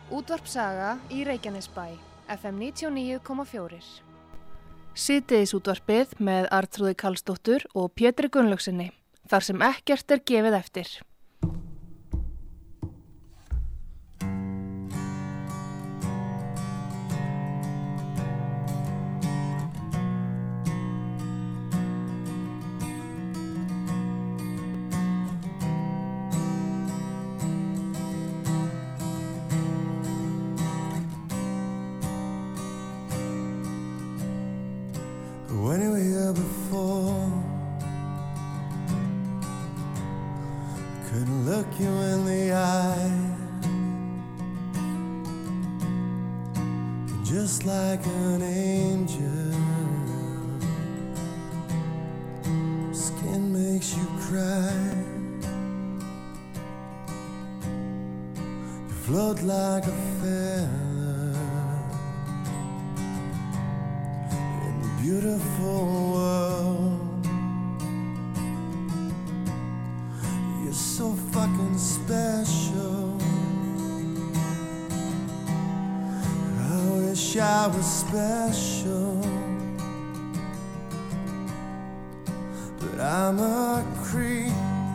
Útvarp Saga í Reykjanesbæ, FM 99,4. Síðdegisútvarpið með Arnþrúði Karlsdóttur og Pétri Gunnlaugsinni, þar sem ekkert gefið eftir. When you were here before, couldn't look you in the eye. You're just like an angel. Skin makes you cry. You float like a feather. Beautiful world, you're so fucking special. I wish I was special, but I'm a creep.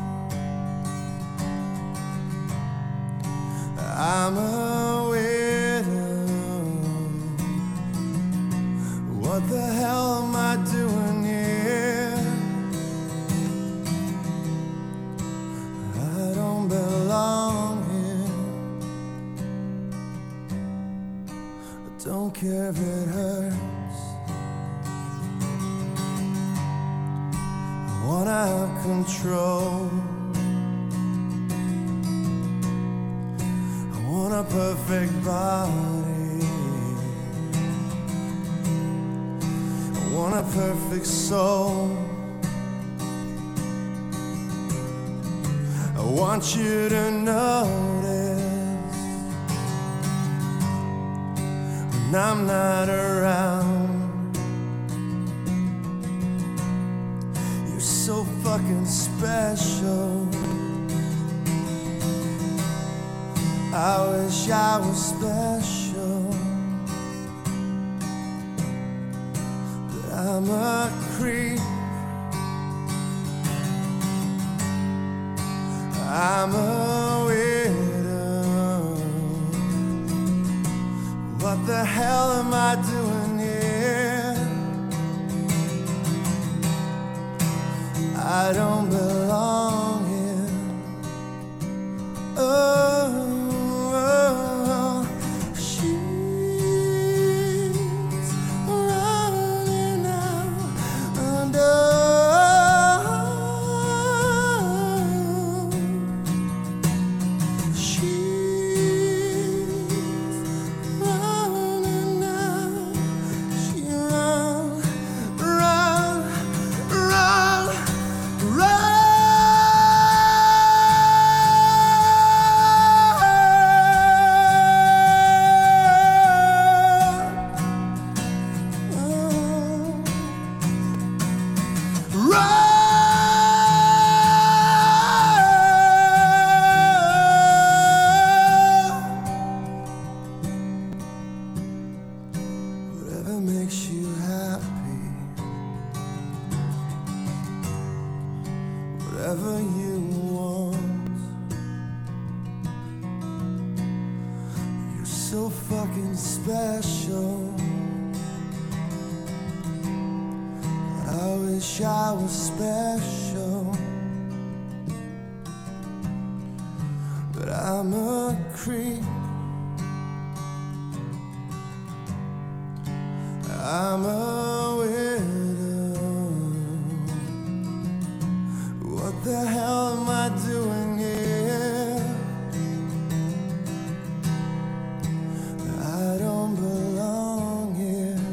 I'm a widow. What the hell am I doing here? I don't belong here. I don't care if it hurts. I wanna have control. I want a perfect body. I want a perfect soul. I want you to notice when I'm not around. You're so fucking special. I wish I was special. I'm a creep. I'm a widow. What the hell am I doing here? I don't belong here. Oh. I'm a widow. What the hell am I doing here? I don't belong here.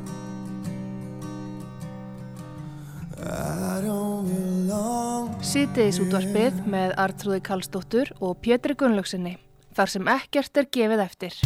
I don't belong. Síðdegisútvarpið með Arnþrúði Karlsdóttur og Pétri Gunnlaugsinni, þar sem ekkert gefið eftir.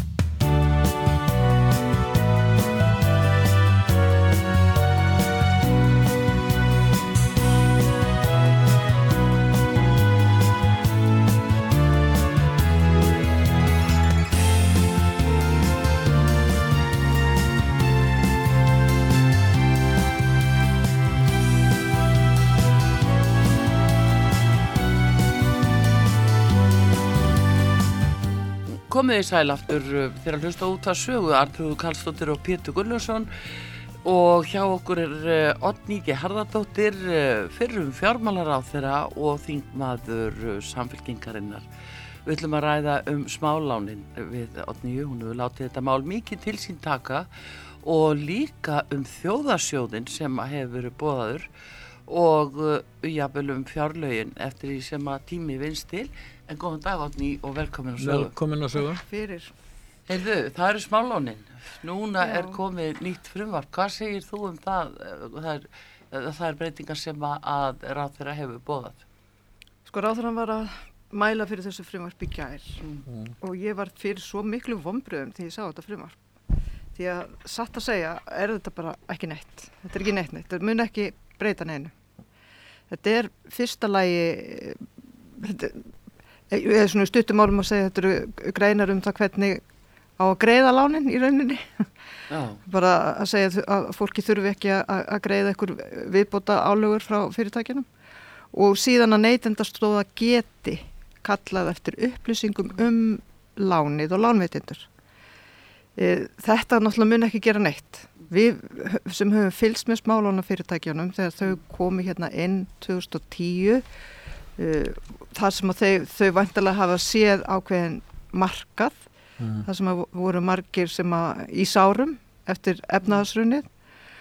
Komið í sæl aftur þegar hlusta út að sögu Arnþrúður Karlsdóttir og Pétur Gunnlaugsson og hjá okkur Oddný G. Harðardóttir, fyrrum fjármálaráðherra og þingmaður Samfylkingarinnar. Við ætlum að ræða smálánin við Oddnýju, hún hefur látið þetta mál mikið til sín taka og líka þjóðarsjóðinn sem hefur verið boðaður og jafnvel fjárlögin eftir því sem að tími vinst til. En góðan dag, Oddný, og velkomin á sögu. Velkomin á sögu. Fyrir. Heyrðu, það eru smálánin. Núna komið nýtt frumvarp. Hvað segir þú það? Það er breytingar sem að ráðherra hefur boðað. Sko, ráðherran var að mæla fyrir þessu frumvarp í gær og ég var fyrir svo miklu vonbrigðum þegar ég sá þetta frumvarp. Því að satt að segja, þetta bara ekki neitt. Þetta ekki neitt. Þetta mun ekki breyta neinu. Þetta fyrsta lagi, ég svona stuttum álum að segja þetta eru greinar það hvernig á að greiða lánin í rauninni. Já. Bara að segja að fólki þurfi ekki að greiða einhver viðbóta álögur frá fyrirtækjunum og síðan að Neytendastofa geti kallað eftir upplýsingum lánið og lánveitendur. Þetta náttúrulega mun ekki gera neitt. Við sem höfum fylgst með smálánafyrirtækjunum þegar þau komu hérna inn 2010 þar sem að þau væntanlega hafa séð ákveðin markað, þar sem að voru margir sem að í sárum eftir efnahagshrunið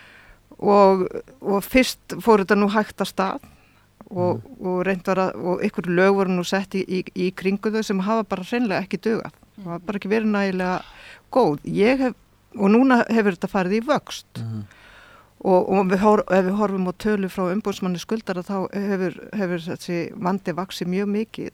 og fyrst fór þetta nú hægt að stað og reynt var og ykkur lög voru nú sett í kringu þau sem hafa bara hreinlega ekki dugað. Það hafa bara ekki verið nægilega góð. Og núna hefur þetta farið í vöxt. Og ef við horfum á tölu frá umboðsmanni skuldara þá hefur þessi vandi vaxið mjög mikið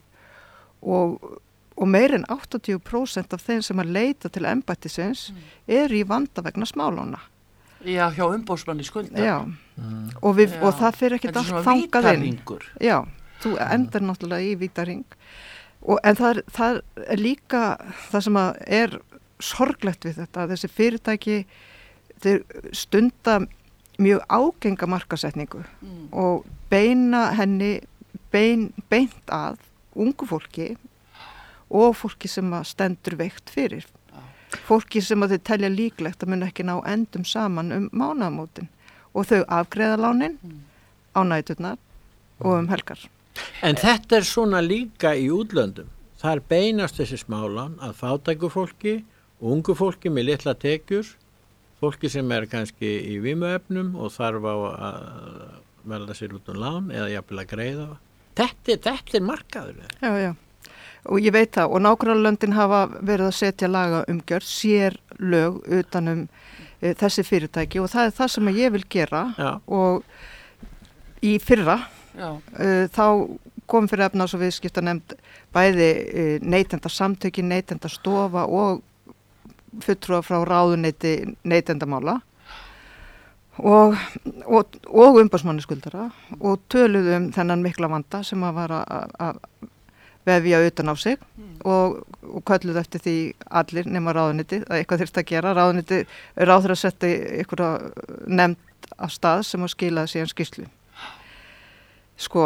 og meir en 80% af þeim sem að leita til embættisins í vanda vegna smálána. Já, hjá umboðsmanni skuldara. Já, og það fyrir ekkert allt þangað inn. Þetta er svona vítaringur. Já, þú endar náttúrulega í vítaring. En það líka það sem að sorglegt við þetta, að þessi fyrirtæki þeir stunda mjög ágenga markasetningu og beina henni beint að ungu fólki og fólki sem að stendur veikt fyrir. Fólki sem að þau telja líklegt að mun ekki ná endum saman mánaðamótin og þau afgreiða lánin á næturnar og helgar. En þetta svona líka í útlöndum. Þar beinast þessi smálán að fátæku fólki, ungu fólki með litla tekjur, fólki sem kannski í vímuefnum og þarf á að velja sér út lán eða jafnvel að greiða. Þetta markaður. Já. Og ég veit það, og nágrannalöndin hafa verið að setja lagaumgjörð, sér lög utanum þessi fyrirtæki og það það sem ég vil gera. Já. Og í fyrra þá kom fyrir efnahags- og viðskiptanefnd bæði Neytendasamtökin, Neytendastofa og fulltrúa frá ráðuneyti neytendamála og umboðsmanni skuldara og töluðu þennan mikla vanda sem að var að vefja utan á sig og kölluðu eftir því allir nema ráðuneyti að eitthvað þyrfti að gera. Ráðherra setti einhverja nefnd af stað sem að skilaði síðan skýrslu. Sko,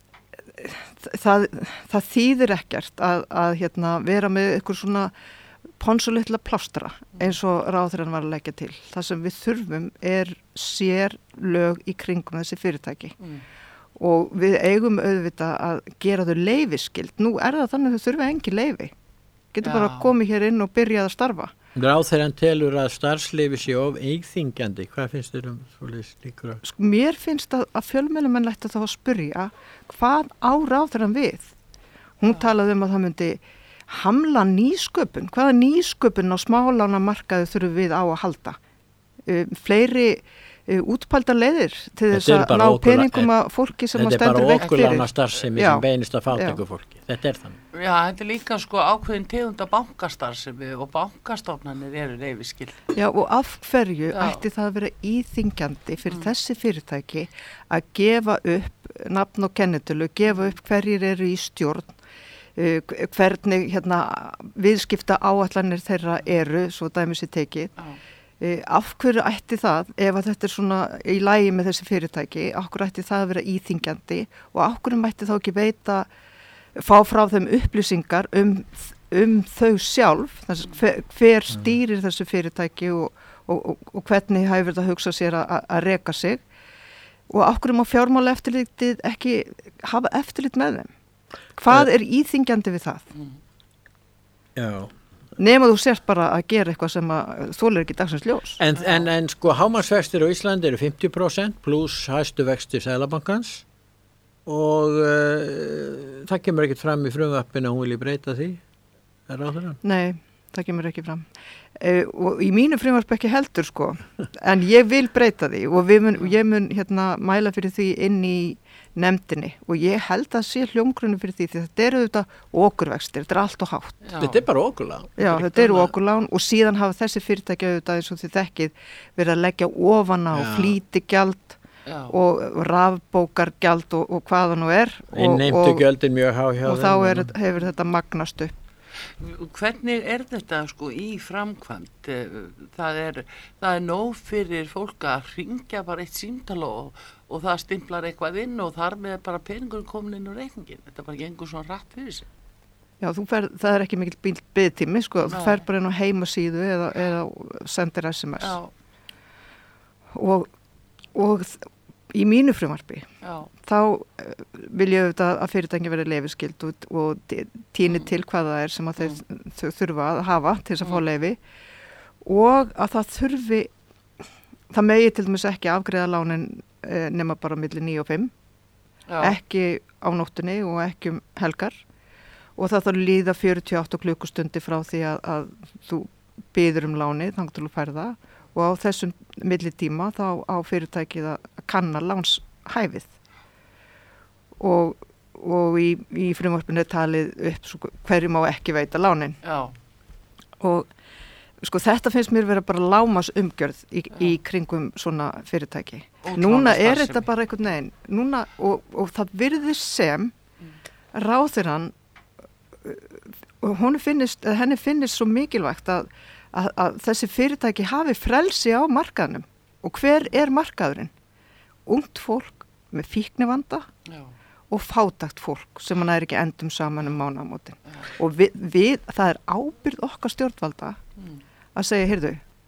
það þýðir ekkert að vera með eitthvað svona ponsulitla plástra eins og ráðherrann var að leggja til. Það sem við þurfum sér lög í kringum þessi fyrirtæki og við eigum auðvitað að gera þau leyfisskyld. Nú það þannig að þau þurfa engin leyfi. Getur bara komið hér inn og byrjað að starfa. Ráðherrann telur að starfsleyfi sé of íþyngjandi. Hvað finnst þér svoleiðis líkur? Mér finnst að fjölmiðlamenn ættu þá að spyrja hvað á ráðherrann við. Hún talaði að það myndi hamla nýsköpun. Hvaða nýsköpun á smálánamarkaði þurfum við á að halda? Fleiri útpælda leiðir til þess að ná peningum að fólki sem að stendur veikt fyrir. Þetta bara okurlánastarfsemi sem beinist að fátæku fólki. Þetta þannig. Já, þetta líka ákveðin tegunda bankastarfsemi og bankastofnanir eru leyfisskyld. Já, og af hverju ætti það að vera íþyngjandi fyrir þessi fyrirtæki að gefa upp nafn og kennitölu, gefa upp hverjir eru í stjórn, hvernig viðskipta áætlanir þeirra eru, svo dæmis í tekið. Af hverju ætti það, ef að þetta svona í lagi með þessi fyrirtæki, af hverju ætti það að vera íþyngjandi og af hverju mætti þá ekki fá frá þeim upplýsingar þau sjálf, hver stýrir þessu fyrirtæki og hvernig hefur það hugsað sér að reka sig og af hverju má fjármálaeftirlitið ekki hafa eftirlit með þeim. Hvað er íþyngjandi við það? Já. Nema þú sért bara að gera eitthvað sem þolir ekki dagsins ljós. En sko hámarksvextir á Íslandi eru 50% pluss hæstu vextir Seðlabankans og það kemur ekkert fram í frumvarpinu að hún vilji breyta því. Er ráðherrann? Nei, það kemur ekki fram. Og í mínu frumvarp ekki heldur sko, en ég vil breyta því og ég mun mæla fyrir því inn í nefndinni og ég held að sé hljómgrunni fyrir því þetta eru auðvitað okurvextir, þetta er allt og hátt. Já. Þetta er bara okurlán. Já, þetta eru okurlán og síðan hafa þessi fyrirtæki auðvitað eins og þið þekkið verið að leggja ofan á flýtigjald og rafbókargjald og hvaða nú er. Innheimtugjöldin mjög há hjá og þá hefur þetta magnast upp. Hvernig er þetta sko í framkvæmd? Það er nóg fyrir fólk að hringja bara eitt símtal og það stimplar eitthvað inn og þar með bara peningur komin inn á reikningin. Þetta bara gengur svona rætt fyrir sig. Já, það er ekki mikill biðtími, sko. Þú fer bara inn á heimasíðu eða sendir SMS. Já. Og í mínu frumvarpi, þá vil ég auðvitað að fyrirtæki verið leyfiskyld og tíni til hvað það er sem að þau þurfa að hafa til þess að fá leyfi og að það megi til dæmis ekki afgreiða lánin nema bara milli 9 og 5, ekki á nóttunni og ekki helgar og það þarf líða 48 klukkustundi frá því að þú biður lánið þangað til að færða og á þessum millitíma þá á fyrirtækið að kanna lánshæfið og í frumvarpinu er talið upp hverju má ekki veita lánin. Já. Og sko þetta finnst mér vera bara lámas umgjörð í kringum svona fyrirtæki. Núna er þetta bara einhvern veginn, núna og það virðist sem ráðherrann henni finnist svo mikilvægt að þessi fyrirtæki hafi frelsi á markaðnum og hver er markaðurinn? Ungt fólk með fíknivanda og fátækt fólk sem hann er ekki endum saman mánaðamótin. Og það er ábyrgð okkar stjórnvalda að segja, heyrðu,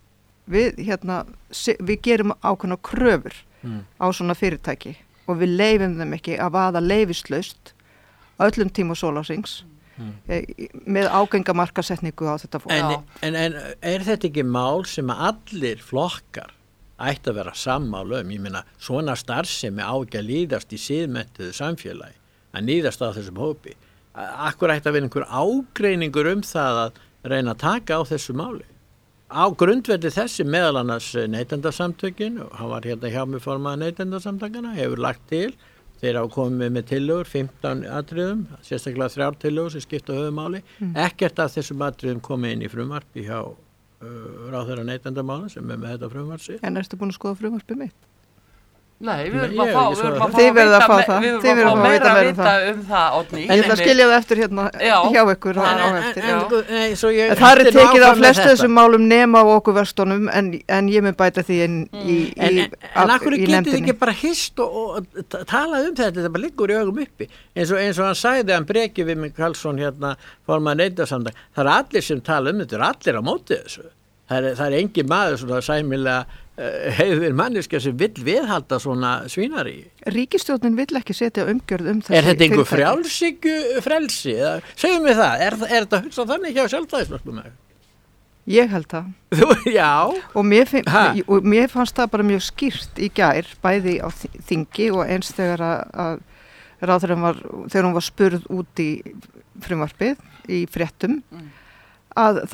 við gerum ákveðnar kröfur á svona fyrirtæki og við leyfum þeim ekki að vaða leyfislaust öllum tíma sólarhrings með ágengamarkasetningu á þetta fólk. En er þetta ekki mál sem að allir flokkar ætti að vera sammála ég meina, svona starfsemi á ekki að líðast í siðmenntuðu samfélagi, að líðast á þessum hópi. Akkur ætti að vera einhver ágreiningur það að reyna að taka á þessu máli. Á grundvelli þessi meðal annars Neytendasamtökin, og hann var hjá mig formaður Neytendasamtakana, hefur lagt til, þeir hafa komið með tillögur, 15 atriðum, sérstaklega 3 tillögur sem skipta höfumáli, ekkert af þessum atriðum komið inn í frumvarpi hjá ráðherra neytendamála sem með þetta frumvarsi. En ertu búin að skoða frumvarpið mitt? Nei, við verðum að fá meira að vita það, Oddný. En ég ætla að skilja það eftir hjá ykkur á eftir. Það er tekið á flestu þessum málum nema á okkur verstunum en ég mun bæta því inn í nefndinni. En akkur getið þið ekki bara hist og talað þetta bara liggur í augum uppi. Eins og hann sagði, hann Breki við mig Karlsson formaður Neytendasamtaka, það allir sem tala þetta, allir á móti þessu. Það er engin maður svona sæmilega heiður manneskja sem vill viðhalda svona svínari. Ríkisstjórnin vill ekki setja umgjörð þessi fyrirtæki. Er þetta einhver frelsi? Segjum við það, er þetta hugsað þannig hjá Sjálfstæðisflokknum? Ég held það. Já. Og mér fannst það bara mjög skýrt í gær, bæði á þingi og eins þegar að ráðherrann þegar hún var spurð út í frumvarpið í fréttum, að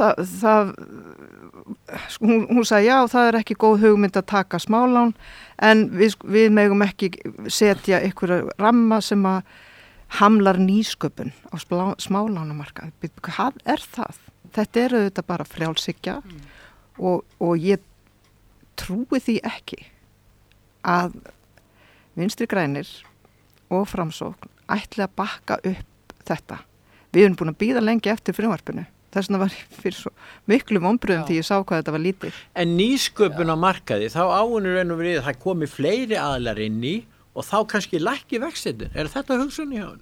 hún sagði já, það er ekki góð hugmynd að taka smálán en við megum ekki setja einhverja ramma sem að hamlar nýsköpun á smálánamarkaði. Hvað er það? Þetta er auðvitað bara frjálshyggja og ég trúi því ekki að Vinstri grænir og Framsókn ætli að bakka upp þetta. Við erum búin að bíða lengi eftir frumvarpinu. Þess vegna var fyrir svo miklu vonbrigðum því ég sá hvað þetta var lítið. En nýsköpun á markaði, þá áunur enn og verið það komi fleiri aðlar inn í og þá kannski lækki vextinir. Er þetta hugsun í hann?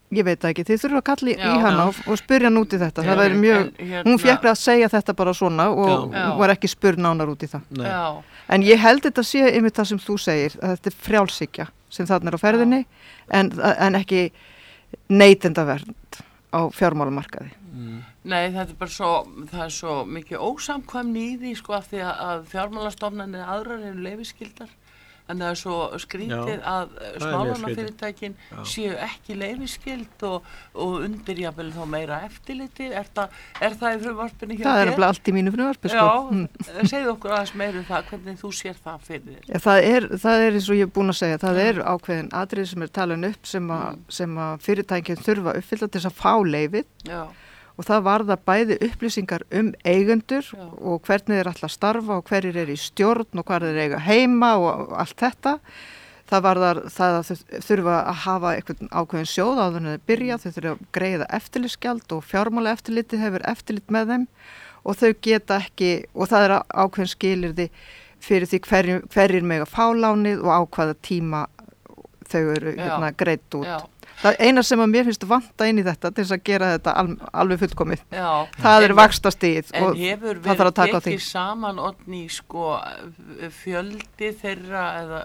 Ég veit það ekki, þið þurfa að kalla í Já. hana og spyrja hann út í þetta. Það væri mjög, hún fékk að segja þetta bara svona og Já. var ekki spurð nánar út í það. Nei. Já, En ég held þetta sé einmitt það sem þú segir, að þetta er frjálshyggja sem þarna er á ferðinni en ekki neytendavernd á fjármálamarkaði. nei, þetta er bara svo, það er svo mikið ósamkvæmni í því, sko, af því að fjármálastofnanir aðrar eru leyfiskyldar. En það er svo skrítið að smálánafyrirtækin séu ekki leyfisskyld og undir jafnvel þá meira eftirliti. Er það í frumvarpinu hjá þér? Það er nefnilega allt í mínu frumvarpi, sko. Já, segðu okkur aðeins meira það, hvernig þú sér það fyrir þér. Já, það er eins og ég er búin að segja, það er ákveðin atriði sem er talin upp sem að fyrirtækin þurfa að uppfylla til þess að fá leyfið. Já. Og það varðar bæði upplýsingar eigendur og hvernig þeir ætla að starfa og hverjir eru í stjórn og hvað þeir eiga heima og allt þetta. Það varðar það að þau þurfa að hafa einhvern ákveðin sjóð áður en þeir byrja, þau þurfa að greiða eftirlitsgjald og fjármála eftirliti hefur eftirlit með þeim og þau geta ekki, og það er ákveðin skilyrði fyrir því hverjir mega fá lánið og á hvaða tíma þau eru greitt út. Já. Það eina sem að mér finnst vanta inn í þetta til þess að gera þetta alveg fullkomið. Já. Það er vaxtastigið og En hefur það þarf að taka á því. tekið saman Oddný, sko, fjöldi þeirra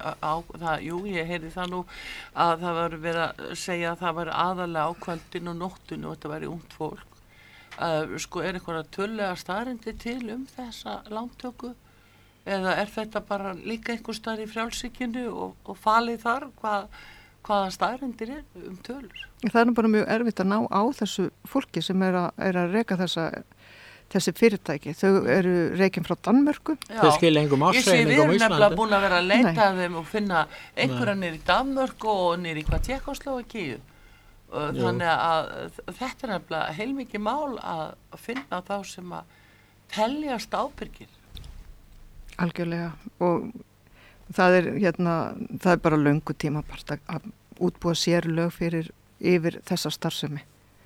ég heyri það nú að það var verið að segja að það var aðalega á kvöldin og nóttinu og þetta væri ungt fólk. Sko, er einhverja tölulega staðreyndir til þessa lántöku? Eða er þetta bara líka einhver staðar í frjálshyggju og falið þar hvaða staðreyndir er tölur? Það er nú bara mjög erfitt að ná á þessu fólki sem er að reka þessi fyrirtæki. Þau eru rekin frá Danmörku. Þau skilja engum ársreikningum á Við erum nefnilega Íslandi. búin að vera að leita að þeim og finna einhverja niður í Danmörku og niður í Tékkóslóvakíu. Þannig að þetta er nefnilega heilmikið mál að finna þá sem að teljast ábyrgir. Algjörlega og það er bara löngu tíma bara að útbúa sérlög yfir þessa starfsemi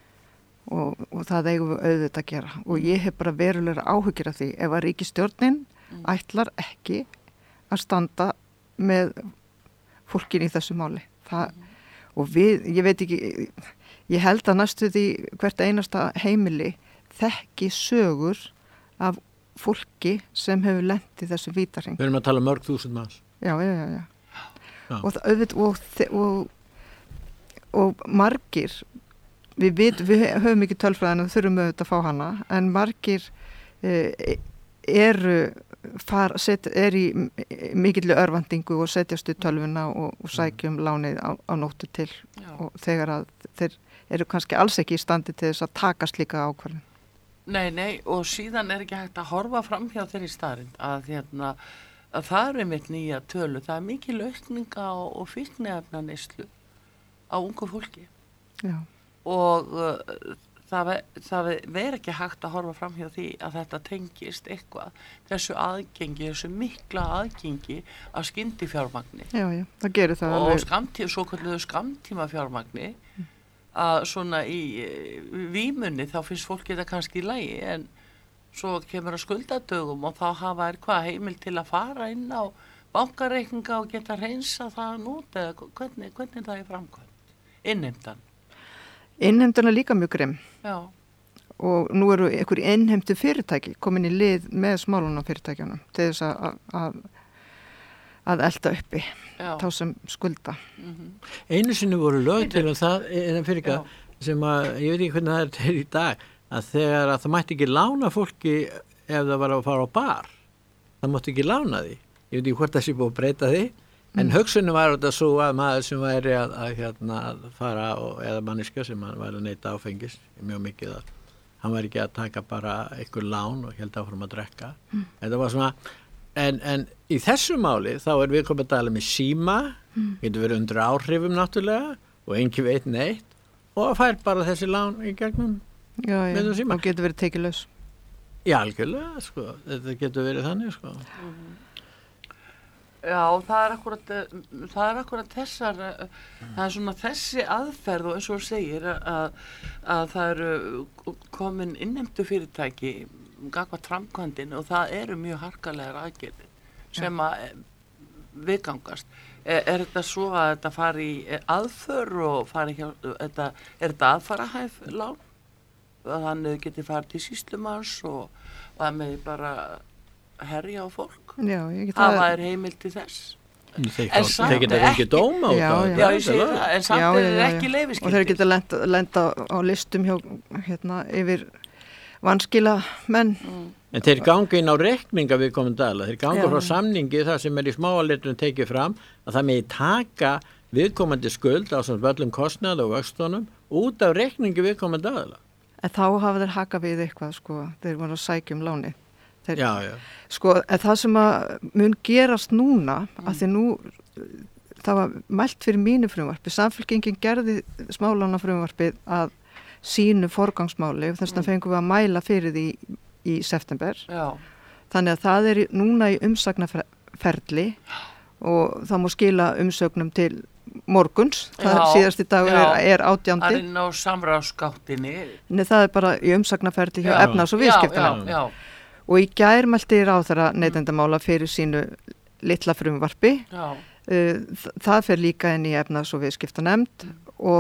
og það eigum við auðvitað að gera og ég hef bara verulega áhyggjur af því ef að ríkisstjórnin ætlar ekki að standa með fólkin í þessu máli og ég veit ekki, ég held að næstu því hvert einasta heimili þekki sögur af fólki sem hefur lent í þessu vítarhring. Við erum að tala mörg þúsund manns. Já. Og margir, við höfum ekki tölfræðin og þurfum auðvitað að fá hana, en margir er í mikilli örvandingu og setjast í tölvuna og sækjum lánið á nóttu til og þegar að þeir eru kannski alls ekki í standi til þess að taka slíka ákvörðun. Nei, og síðan er ekki hægt að horfa fram hjá þeirri staðreynd að það er einmitt nýja tölu. Það er mikil aukninga og fíkniefnaneyslu á ungu fólki. Já. Og það er ekki hægt að horfa fram hjá því að þetta tengist eitthvað þessu mikla aðgengi að skyndifjármagni. Já, það gerir það og svo kalluðu skammtíma fjármagni að svona í vímunni þá finnst fólki þetta kannski í lagi en svo kemur að skuldadögum og þá hafa heimil til að fara inn á bankareikninga og geta reynsa það nút eða hvernig það er framkvæmt? Innheimtan? Innheimtan er líka mjög grimm. Já. Og nú eru einhver innheimtu fyrirtæki komin í lið með smálánafyrirtækjunum til þess að elda uppi þá sem skulda. Einu sinni voru lög til og það sem að, ég veit ekki hvernig það er í dag, að þegar að það mætti ekki lána fólki ef það var að fara á bar, það mátti ekki lána því. Ég veit ekki hvort það sé búið að breyta því, en hugsunum var þetta svo að maður sem væri að fara eða manniska sem væri að neyta áfengis, mjög mikið að hann væri ekki að taka bara einhver lán og held áfram að drekka. Þetta var svona, en í þessu máli þá er við komið að tala með síma, getur verið undir áhrifum náttúrulega og engin veit neitt og fær bara þessi lán í gegnum með þú síma. Og getur verið tekið laus. Já, algjörlega, sko, þetta getur verið þannig, sko. Já, það er akkurat þessar, það er svona þessi aðferð og eins og þú segir að það eru komin innheimtu fyrirtæki gagnvart framkvæmdin og það eru mjög harkalegar aðgerðir sem að viðgangast. Er þetta svo að þetta fari í aðför og fari hjá, er þetta aðfarahæf lán? Þannig að geti farið til sýslumanns og það með bara herja á fólk? Já, það er heimild til þess. Þeir geta fengið dóma á það. Já, ég segi það, en samt er ekki leyfiskyldir. Og þeir geta lenda á listum hjá, yfir vanskila menn. En þeir ganga inn á reikninga viðkomandi aðila, þeir ganga frá samningi það sem í smáaletrunum tekið fram að það megi taka viðkomandi skuld á svona öllum kostnaði og vöxtunum út af reikningi viðkomandi aðila. En þá hafa þeir haka við eitthvað, sko, þeir voru að sækja láni. Já. Sko, en það sem að mun gerast núna, að því nú, það var mælt fyrir mínu frumvarpi, Samfylkingin gerði smálána frumvarpið að sínu forgangsmáli, þess vegna fengum við að mæla fyrir því í september. Já. Þannig að það er núna í umsagnaferli og það má skila umsögnum til morguns. Það síðasti dagur er 18. Það er inn á samráðsgáttinni. Nei, það er bara í umsagnaferli hjá efnahags- og viðskiptanefnd. Já. Og í gær mælti ráðherra neytendamála fyrir sínu litla frumvarpi. Já. Það fer líka inn í efnahags- og viðskiptanefnd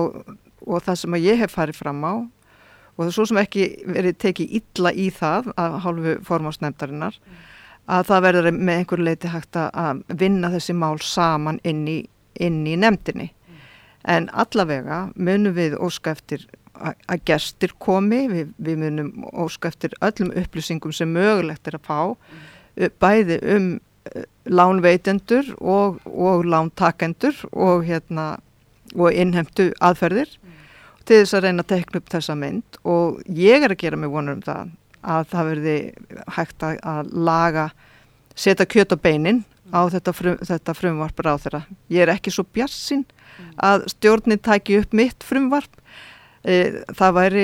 og það sem að ég hef farið fram á og það er svo sem ekki verið tekið illa í það af hálfu formannsnefndarinnar að það verður með einhverju leyti hægt að vinna þessi mál saman inn í nefndinni. En allavega munum við óska eftir að gestir komi, við munum óska eftir öllum upplýsingum sem mögulegt er að fá, bæði lánveitendur og lántakendur og innheimtu aðferðir til þess að reyna að tekna upp þessa mynd og ég er að gera mig vonur það að það verði hægt að setja kjöt á beinin á þetta frumvarp ráðherra. Ég er ekki svo bjartsýn að stjórnin tæki upp mitt frumvarp. Það væri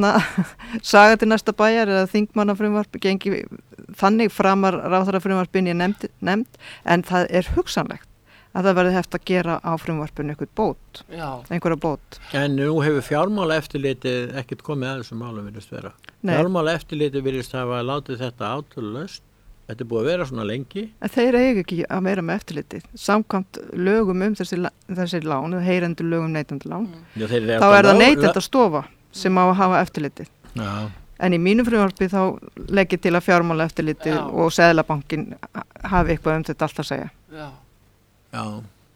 saga til næsta bæjar eða þingmanna frumvarp gengi þannig framar ráðherra frumvarpin ég nefnd en það er hugsanlegt að það verði hægt að gera á frumvarpinu einhverja bót. En nú hefur fjármálaeftirlitið ekkert komið að þessum málum virðist vera. Fjármálaeftirlitið virðist hafa látið þetta átölulaust. Þetta er búið að vera svona lengi. En þeir eiga ekki að vera með eftirlitið. Samkvæmt lögum þessi lán, eða heyrendur lögum neytendalán, þá er það neytendastofa sem á að hafa eftirlitið. Já. En í mínu frumvarpi þá legg ég til að fjármálaeftirlitið og Seðlabankinn hafi eitthvað þetta allt að segja. Já.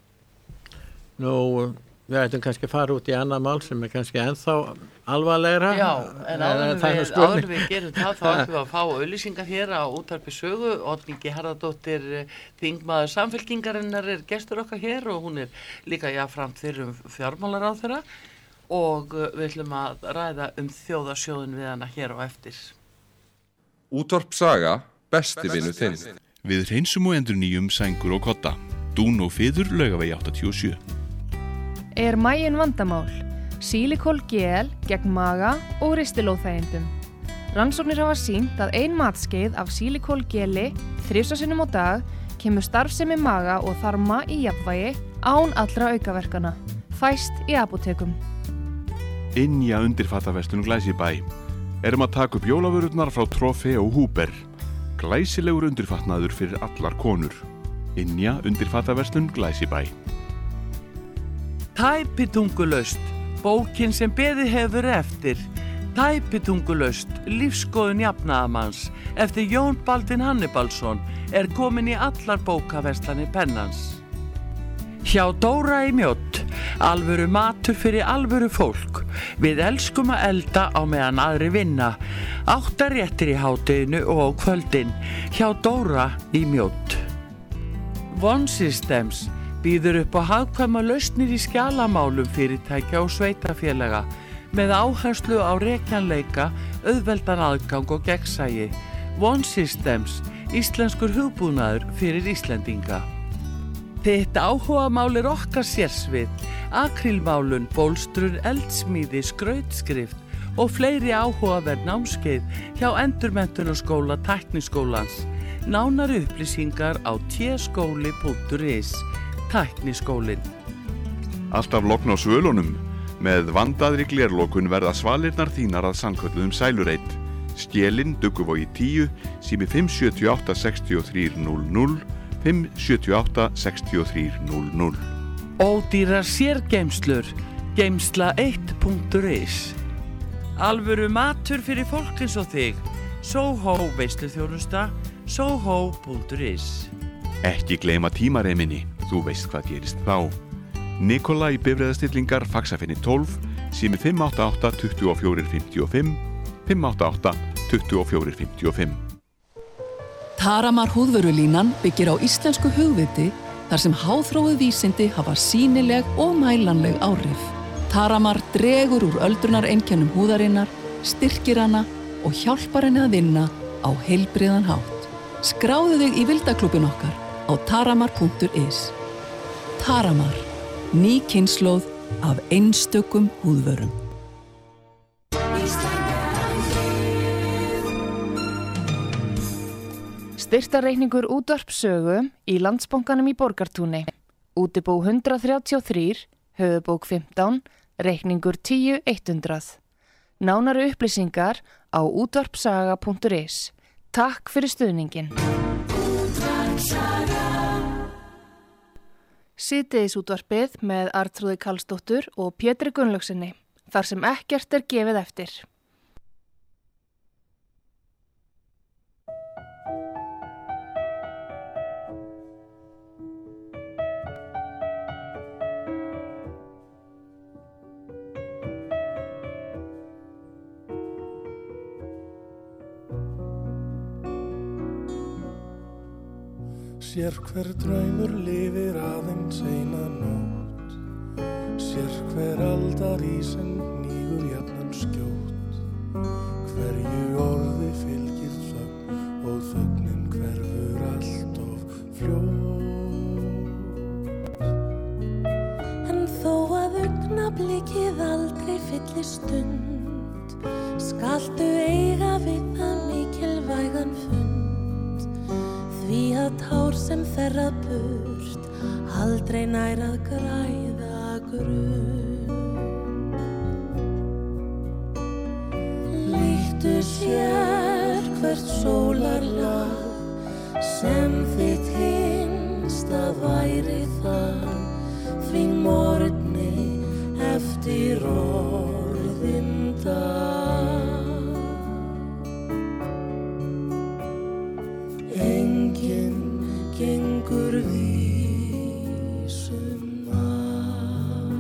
Nú, við ættum kannski að fara út í annað mál sem er kannski ennþá alvarlegra. Já, en áður við gerum það, þá ætlum við að fá auglýsingar hér á Útvarpi Sögu. Oddný G. Harðardóttir, þingmaður Samfylkingarinnar, er gestur okkar hér og hún er líka jafnframt fyrir fjármálaráðherra og við ætlum að ræða þjóðarsjóðin við hana hér á eftir. Útvarp Saga, besti vinur þinn. Við hreinsum og endurnýjum sængur og kotta. Dún og fiður Laugavegi 87. Er maginn vandamál? Silikol gel gegn maga og ristilóþægindum. Rannsóknir hafa sýnt að 1 matskeið af silikol geli 3 sinnum á dag kemur starfsemi maga og þarma í jafnvægi án allra aukaverkana. Fæst í apótekum. Ynja undirfattaverslun Glæsibæ. Erum að taka upp jólavörurnar frá Trofeo Huber. Glæsilegur undirfatnaður fyrir allar konur. Ynja undirfattaverslun Glæsibæ. Tæpitungulaust, bókin sem beðið hefur eftir. Tæpitungulaust, lífskoðun jafnaðamanns eftir Jón Baldvin Hannibalsson er komin í allar bókaverslanir pennans. Hjá Dóra í Mjódd, alvöru matur fyrir alvöru fólk. Við elskum að elda á meðan aðri vinna. 8 réttir í hádeginu og á kvöldin. Hjá Dóra í Mjódd. One Systems býður upp á hagkvæma lausnir í skjalamálum fyrirtækja og sveitafélaga með áherslu á rekjanleika, auðveldan aðgang og gegnsæi. One Systems, íslenskur hugbúnaður fyrir Íslendinga. Þitt áhugamál er okkar sérsvið, akrílmálun, bólstrun, eldsmíði, skrautskrift og fleiri áhugaverð námskeið hjá Endurmenntunarskóla Tækniskólans. Nánari upplýsingar á tskóli.is. Tækniskólinn. Alltaf logn á svölunum. Með vandaðri glerlokun verða svalirnar þínar að sannkölluðum sælureit. Skélin, Dugguvogi 10, sími 578 63 00, 578 6300. Ódýrar sérgeymslur, geymsla1.is. Alvöru matur fyrir fólk eins og þig. Soho veisluþjónusta, soho.is. Ekki gleyma tímareiminni, þú veist hvað gerist þá. Nikolai bifreiðastillingar Faxafinni 12, sími 588 24 55, 588 24 55. Taramar húðvörulínan byggir á íslensku hugviti þar sem háþróuð vísindi hafa sýnileg og mælanleg áhrif. Taramar dregur úr öldrunareinkennum húðarinnar, styrkir hana og hjálpar henni að vinna á heilbrigðan hátt. Skráðu þig í vildaklúbbin okkar á taramar.is. Taramar, ný kynslóð af einstökum húðvörum. Styrktarreikningur útvarpssögu í Landsbankanum í Borgartúni. Útibú 133, höfubók 15, reikningur 10.100. Nánari upplýsingar á útvarpssaga.is. Takk fyrir stuðningin. Síðdegisútvarpið með Arnþrúði Karlsdóttur og Pétri Gunnlaugsinni, þar sem ekkert gefið eftir. Sér hver draumur lifir aðeins eina nótt, sér hver aldarísinn hnígur jafnan skjótt, hverju orði fylgir þögn og þögnin hverfur allt of fljótt. En þó að augnablikið aldrei fylli stund, skaltu eiga við það mikilvægan fund. Því að tár sem þerrað burt aldrei nær að græða grunn. Líktu sér hvert sólarlag sem þitt hinsta væri það, því morgni eftir orðinn dag. Gengur vísum að.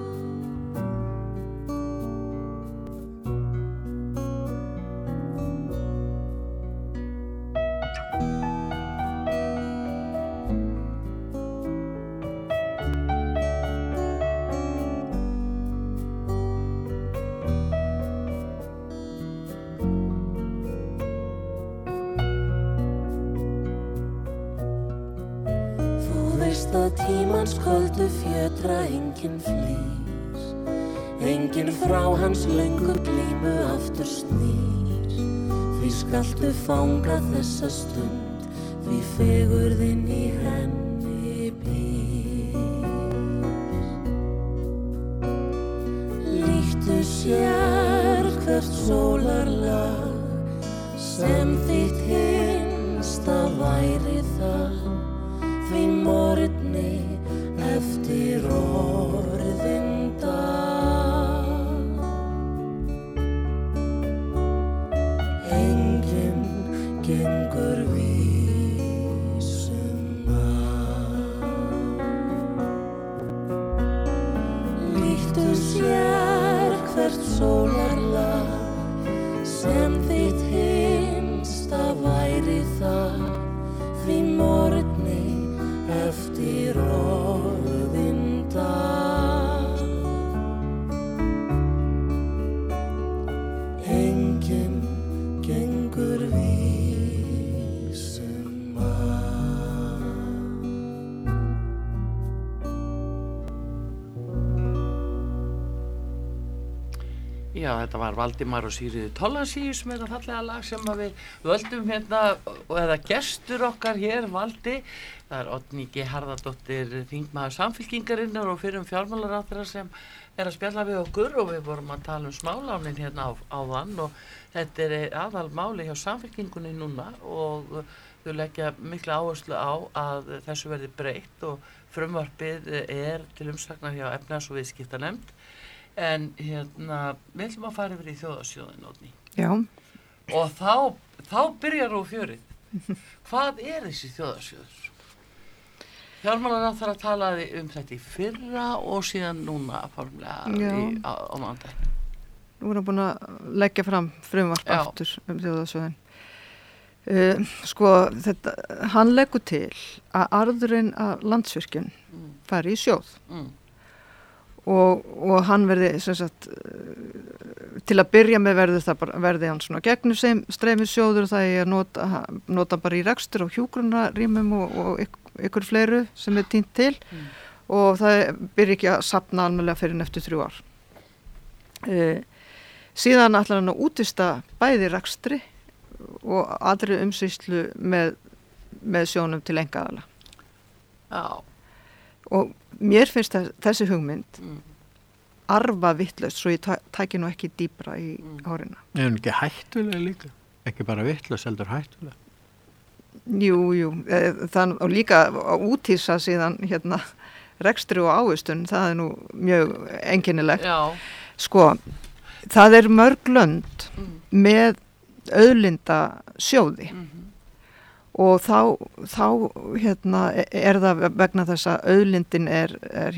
Að tímans köldu fjötra enginn flýr, enginn frá hans löngu glímu aftur snýr. Því skaltu fanga þessa stund, því fegurðin í henni býr. Líktu sér hvert sólarlag sem þitt hinsta væri það, því morgni eftir orðinn dag. Enginn gengur vísum að. Líktu sér hvert sólarlag sem þitt hinsta væri það, því morgni eftir orðinn dag. Enginn gengur vísum að. Já, þetta var Valdimar og Sigríður Thorlacius með það fallega lag sem við völdum hérna, eða gestur okkar hér valdi. Það Oddný G. Harðardóttir, þingmaður Samfylkingarinnar og fyrrum fjármálaráðherra sem að spjalla við okkur, og við vorum að tala smálánin hérna áðan, og þetta aðal máli hjá Samfylkingunni núna, og þau leggja mikla áherslu á að þessu verði breytt og frumvarpið til umsagnar hjá efnahags- og viðskiptanefnd en við ætlum að fara yfir í þjóðarsjóðin, Oddný. Já. Og þá byrjar á fjörið. Hvað þessi þjóðarsjóður? Fjármálaráðherra talaði þetta í fyrra og síðan núna formlega á mánudag. Nú erum búin að leggja fram frumvarp aftur þjóðarsjóðin. Hann leggur til að arðurinn af Landsvirkjun fari í sjóð og hann verði til að byrja með verði hann svona gegnumstreymissjóður og það er að nota bara í rekstur og hjúkrunarrýmum og ykkur fleiru sem tínt til og það byrja ekki að safna almennilega fyrir eftir 3 ár. Síðan ætlar hann að útvista bæði rekstri og aðri umsýslu með sjónum til einkaaðila. Já. Og mér finnst þessi hugmynd arfa vitlaust svo ég tæki nú ekki dýpra í árina. Er hún ekki hættulega líka? Ekki bara vitlaust, heldur hættulega? Jú. Og líka að úthýsa síðan rekstri og ávistun, það nú mjög einkennilegt. Já. Það mörg lönd með auðlinda sjóði og þá það vegna þess að auðlindin er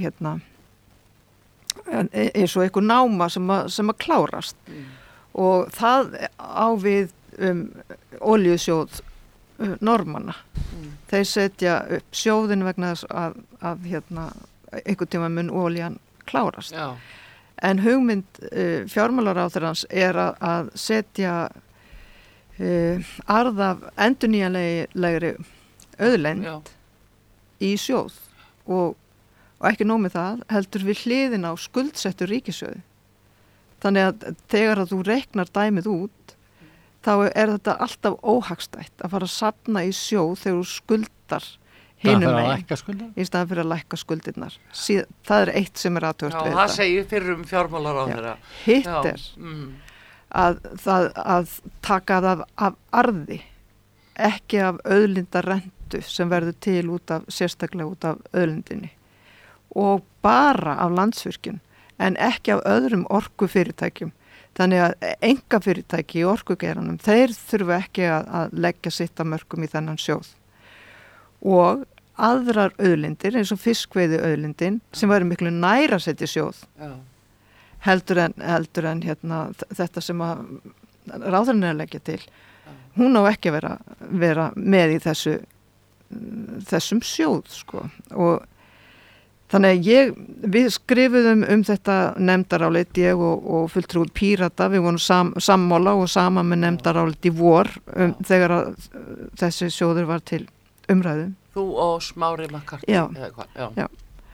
svo eitthvað náma sem að klárast og það á við olíusjóð Normanna. Þeir setja upp sjóðin vegna þess að einhvern tíma mun olían klárast. Já. En hugmynd fjármálaráðherrans að setja arð af endurnýjanlegri auðlind í sjóð og ekki nóg með það heldur við hliðina á skuldsettur ríkissjóði. Þannig að þegar þú reiknar dæmið út þá þetta alltaf óhagstætt að fara að safna í sjóð þegar þú skuldar hinum megin í staðan fyrir að lækka skuldirnar. Það eitt sem athugavert við þetta. Já, það segir fyrir fjármálaráðherra. Hitt að taka það af arði, ekki af auðlindarentu sem verður til sérstaklega út af auðlindinni og bara af Landsvirkjun en ekki af öðrum orkufyrirtækjum. Þannig að einkafyrirtæki í orkugeiranum, þeir þurfa ekki að leggja sitt af mörkum í þennan sjóð. Og aðrar auðlindir eins og fiskveiði auðlindin sem væri miklu nær að setja sjóð. Já. heldur en þetta sem að ráðherrann að leggja til. Hún á ekki að vera með í þessum sjóð og þannig að við skrifuðum þetta nefndarálit ég og fulltrúi Pírata, við vorum sammála og sama með nefndarálit í vor þegar að þessi sjóður var til umræðu. Þú og Smári Makarti. Já.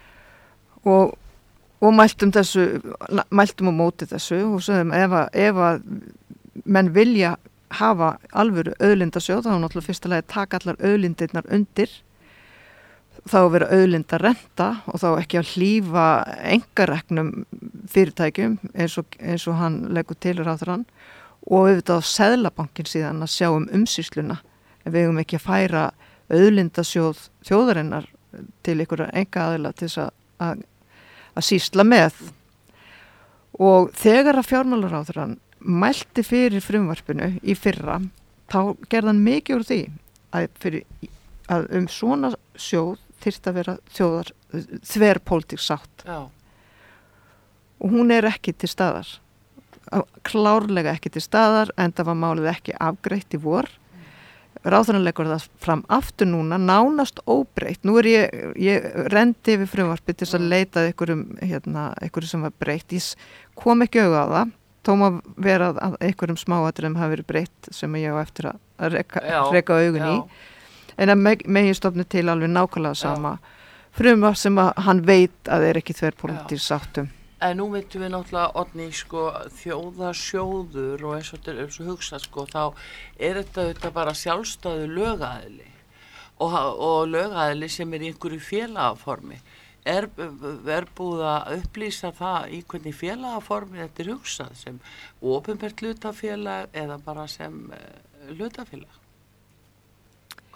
Og mæltum á móti þessu og sögum ef að menn vilja hafa alvöru auðlindasjóð, þá náttúrulega fyrstulega taka allar auðlindirnar undir, þá vera auðlindarenta og þá ekki að hlífa einkareknum fyrirtækjum eins og hann leggur til ráðherrann og auðvitað á Seðlabankin síðan að sjá umsýsluna en við höfum ekki að færa auðlindasjóð þjóðarinnar til einhverja einkaaðila til þess að sýsla með. Og þegar að fjármálaráðherrann mælti fyrir frumvarpinu í fyrra, þá gerði hann mikið úr því að svona sjóð þyrfti að vera þverpólitísk sátt. Já. Og hún ekki til staðar. Klárlega ekki til staðar, en það var málið ekki afgreitt í vor. Ráðherrann leggur það fram aftur núna, nánast óbreytt. Nú ég rendi yfir frumvarpi til að leita einhverjum sem var breytt. Ég kom ekki auga á það, þó má vera að einhverjum smáatriðum hafi verið breytt sem ég á eftir að reka augun í. En að meginstofni til alveg nákvæmlega sama frumvarp sem að hann veit að ekki þverpólitísk sáttum. En nú veitum við náttúrulega, Oddný, þjóðarsjóður og eins og hugsa, þá þetta bara sjálfstæðu lögaðili og lögaðili sem í einhverju félagaformi. Er búið að upplýsa það í hvernig félagaformi þetta hugsað, sem opinbert hlutafélag eða bara sem hlutafélag?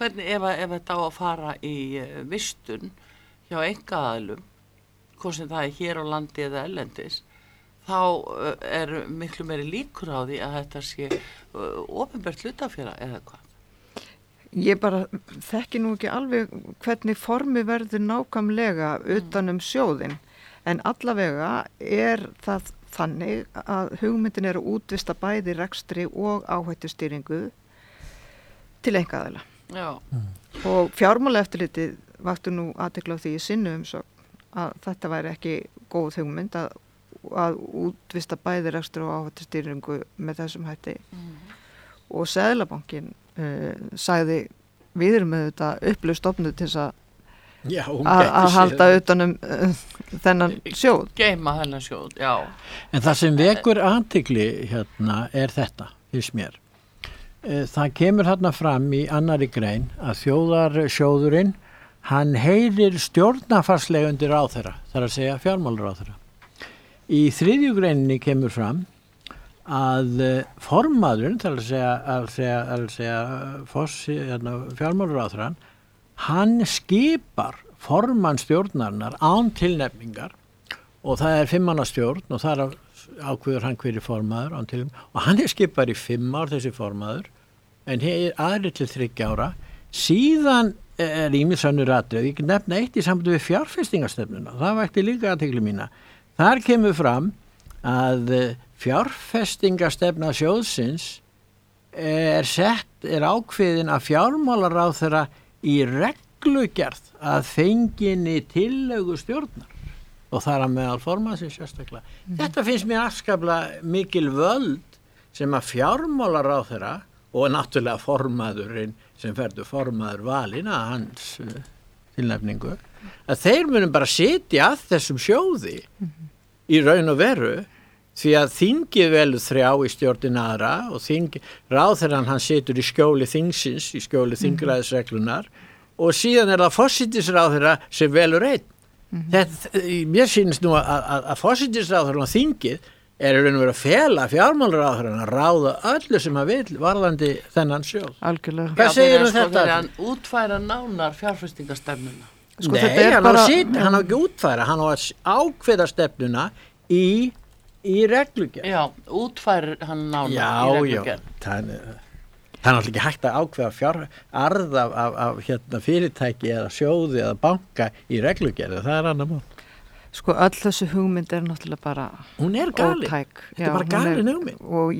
Hvernig ef þetta á að fara í vistun hjá einkaaðilum, hvort sem það hér á landi eða erlendis, þá miklu meiri líkur á því að þetta sé opinbert hlutafélag eða hvað? Ég bara þekki nú ekki alveg hvernig formi verður nákvæmlega utan sjóðin, en allavega það þannig að hugmyndin að útvista bæði rekstri og áhættustýringu til einkaaðila. Já. Og fjármálaeftirlitið vakti nú athygli á því í sinni umsögn að þetta væri ekki góð hugmynd að útvista bæði rekstri og áhættustýringu með þessum hætti. Og Seðlabankinn sagði við erum með þetta upplöf stofnuð til þess að halda utanum þennan sjóð. Geyma þennan sjóð, já. En það sem vekur athygli hérna þetta, fyrst mér. Það kemur þarna fram í annarri grein að þjóðarsjóðurinn, hann heyrir stjórnarfarslega undir ráðherra, þar að segja fjármálaráðherra. Í 3. greininni kemur fram að formaðurinn, þar að segja fjármálaráðherrann, hann skipar formann stjórnarinnar án tilnefningar og það er 5 manna stjórn og þar ákveður hann hverju formaður án tilnefningar og hann skipar í 5 ár þessi formaður en aðrir til 3 ára. Síðan ýmis önnur atriði, ég nefna eitt í sambandi við fjárfestingarstefnuna, það vakti líka athygli mína. Þar kemur fram að fjárfestingarstefna sjóðsins er ákveðin að fjármálaráðherra í reglugerð að fenginni tillögu stjórnar og þar að meðal formannsins sérstaklega. Þetta finnst mér afskaplega mikil völd sem að fjármálaráðherra og náttúrulega formaðurinn sem ferður formaður valin að hans tilnefningu, að þeir munum bara sitja að þessum sjóði í raun og veru því að þingið velur 3 í stjórnin aðra og ráðherrann hann situr í skjóli þingsins, í skjóli þingræðisreglunar og síðan það forsætisráðherra sem velur einn. Mér sýnist nú að forsætisráðherrann og þingið í raun og veru að fela fjármálaráðherrann að ráða öllu sem að vil varðandi þennan sjóð. Algjörlega. Hvað segir þetta? Hann útfæra nánar fjárfestingarstefnuna? Nei, hann á ekki útfæra, hann á að ákveða stefnuna í reglugerð. Já, útfærir hann nánar í reglugerð. Það er náttúrulega ekki hægt að ákveða arð af fyrirtæki eða sjóði eða banka í reglugerð, það er annar mál. Sko öll þessu hugmynd er náttúrulega bara hún er galin, ótæk. Þetta er bara galin hugmynd. Og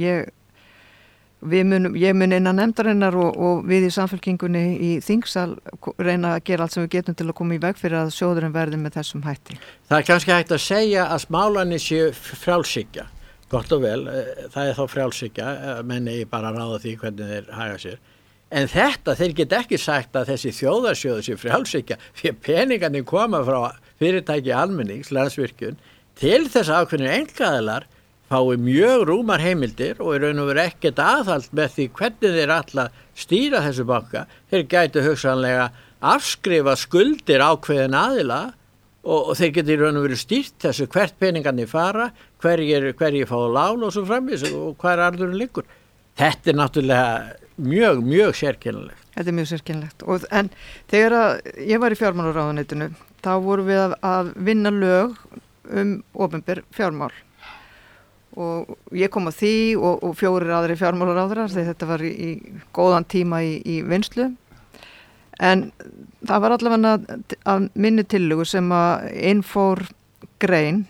ég mun innan nefndarinnar og við í samfélkingunni í þingsal reyna að gera allt sem við getum til að koma í veg fyrir að sjóðurinn verði með þessum hætti. Það er kannski hægt að segja að smálarnir séu frjálshyggja, gott og vel, það er þá frjálshyggja, menn eigi bara að ráða því hvernig þeir haga sér. En þeir get ekki sagt að þessi þjóðarsjóður séu frjálshyggja fyrir peningarnir koma frá fyrirtæki almennings, Landsvirkjun, til þess að ákveðnir einkaaðilar fái mjög rúmar heimildir og í raun og veru ekkert aðhald með því hvernig þeir ætla stýra þessu banka. Þeir gætu hugsanlega afskrifa skuldir ákveðin aðila og þeir geti í raun og veru stýrt þessu hvert peningarnir fara, hverjir fá lán og svo framvís og hver arðurinn liggur. Þetta er náttúrulega mjög sérkennilegt. Þetta er mjög sérkennilegt. En þegar ég var í fjármálaráðuneytinu, þá vorum við að vinna lög opinber fjármál. Og ég kom að því og 4 aðrir fjármálaráðurar þegar þetta var í góðan tíma í vinslu. En það var allavega að minni tillögu sem að innfór grein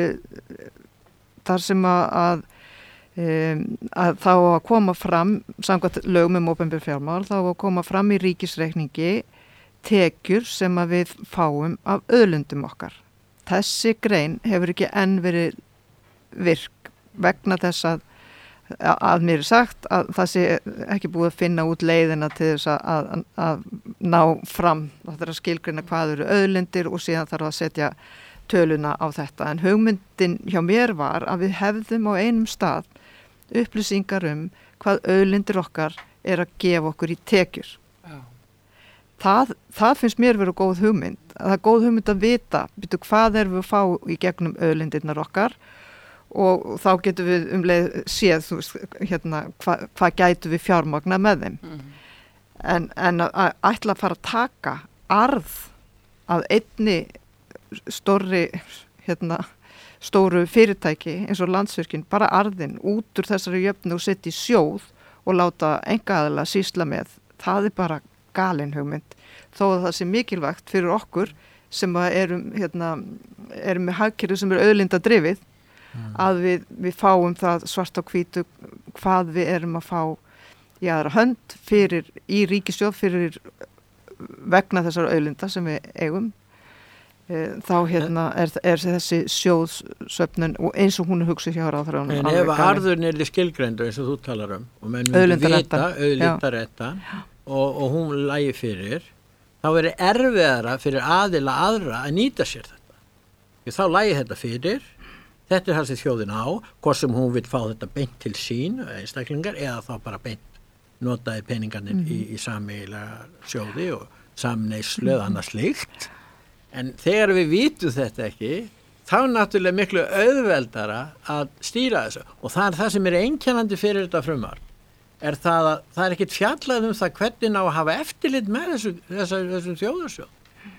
þar sem að þá að koma fram samkvæmt lögum opinber fjármál, þá að koma fram í ríkisreikningi tekjur sem að við fáum af auðlindum okkar. Þessi grein hefur ekki enn verið virk vegna þess að mér er sagt að það sé ekki búið að finna út leiðina til þess að ná fram, það þarf að skilgreina hvað eru auðlindir og síðan þarf að setja töluna á þetta. En hugmyndin hjá mér var að við hefðum á einum stað upplýsingar hvað auðlindir okkar er að gefa okkur í tekjur. Það finnst mér verið góð hugmynd. Það er góð hugmynd að vita hvað erum við að fá í gegnum auðlindirnar okkar og þá getum við leið séð hvað gætum við fjármagna með þeim. en að ætla að fara að taka arð að einni stóru fyrirtæki eins og Landsvirkjun, bara arðin út úr þessari jöfnu og setja í sjóð og láta einkaaðila sýsla með, það bara galin hugmynd, þó að það sé mikilvægt fyrir okkur sem erum með hagkerfi sem auðlinda drifið, að við fáum það svart á hvítu hvað við erum að fá í aðra hönd í ríkissjóð fyrir vegna þessar auðlinda sem við eigum. Þá er þessi sjóðsöfnun og eins og hún hugsuð hjá ráðherranum. En ef arðurinn er skilgreindur eins og þú talar og menn myndi vita auðlindaréttan og hún lægi fyrir, þá verður erfiðara fyrir aðila aðra að nýta sér þetta. Þá lægi þetta fyrir, þetta það sem þjóðin á, hvort sem hún vil fá þetta beint til sín, einstaklingar, eða þá bara beint notaði peningarnir í sameiginlega sjóði og samneyslu eða annað slíkt. En þegar við vitum þetta ekki, þá náttúrulega miklu auðveldara að stýra þessu. Og það það sem einkennandi fyrir þetta frumvarp, það að það ekkert fjallað það hvernig á að hafa eftirlit með þessum þjóðarsjóð.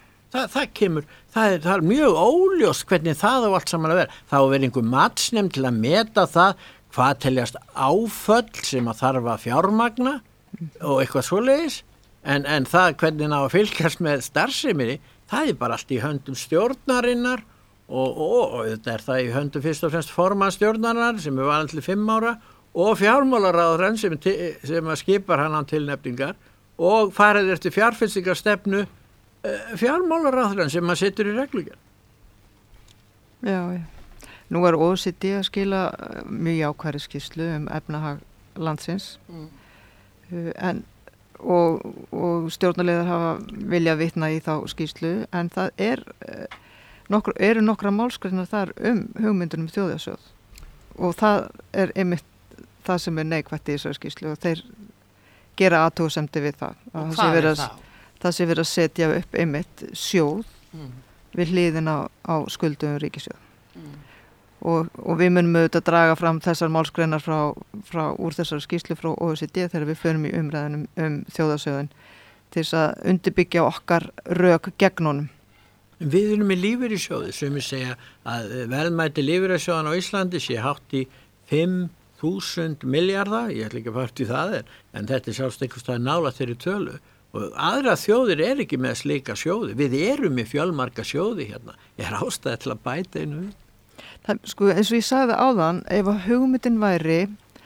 Það er mjög óljóst hvernig það á allt saman að vera. Það á að vera einhver matsnefnd til að meta það hvað teljast áföll sem að þarf að fjármagna og eitthvað svoleiðis. En það hvernig á að fylgjast með starfseminni, það bara allt í höndum stjórnarinnar og þetta það í höndum fyrst og fremst formanstjórnarinnar sem var til 5 ára og fjármálaráðherrann sem að skipar hann án tilnefningar og farið eftir fjárfestingarstefnu fjármálaráðherrann sem að setur í reglugerð. Já. Nú OECD að skila mjög jákvæðri skýrslu efnahag landsins og stjórnarliðar hafa viljað vitna í þá skýrslu, en það eru nokkra málsgreinar þar hugmyndunum þjóðarsjóð og það einmitt það sem neikvætt í þessari skýrslu og þeir gera athugasemdir við það. Það sé verið að setja upp einmitt sjóð við hliðina á skuldum ríkissjóð. Og við munum auðvitað draga fram þessar málsgreinar úr þessari skýrslu frá OECD þegar við förum í umræðunum þjóðarsjóðin til þess að undirbyggja okkar rök gegn honum. Við erum í lífeyrissjóði sem við segja að verðmæti lífeyrissjóðan á Íslandi sé hátt í 5.000 milljarða, ég ætla ekki að fara út í það en þetta sjálfst einhvers staðar nálægt þeirri tölu og aðra þjóðir ekki með slíka sjóði. Við erum með fjölmarga sjóði hérna. Ég ástæði til að bæta einu við. Sko, eins og ég sagði áðan, ef að hugmyndin væri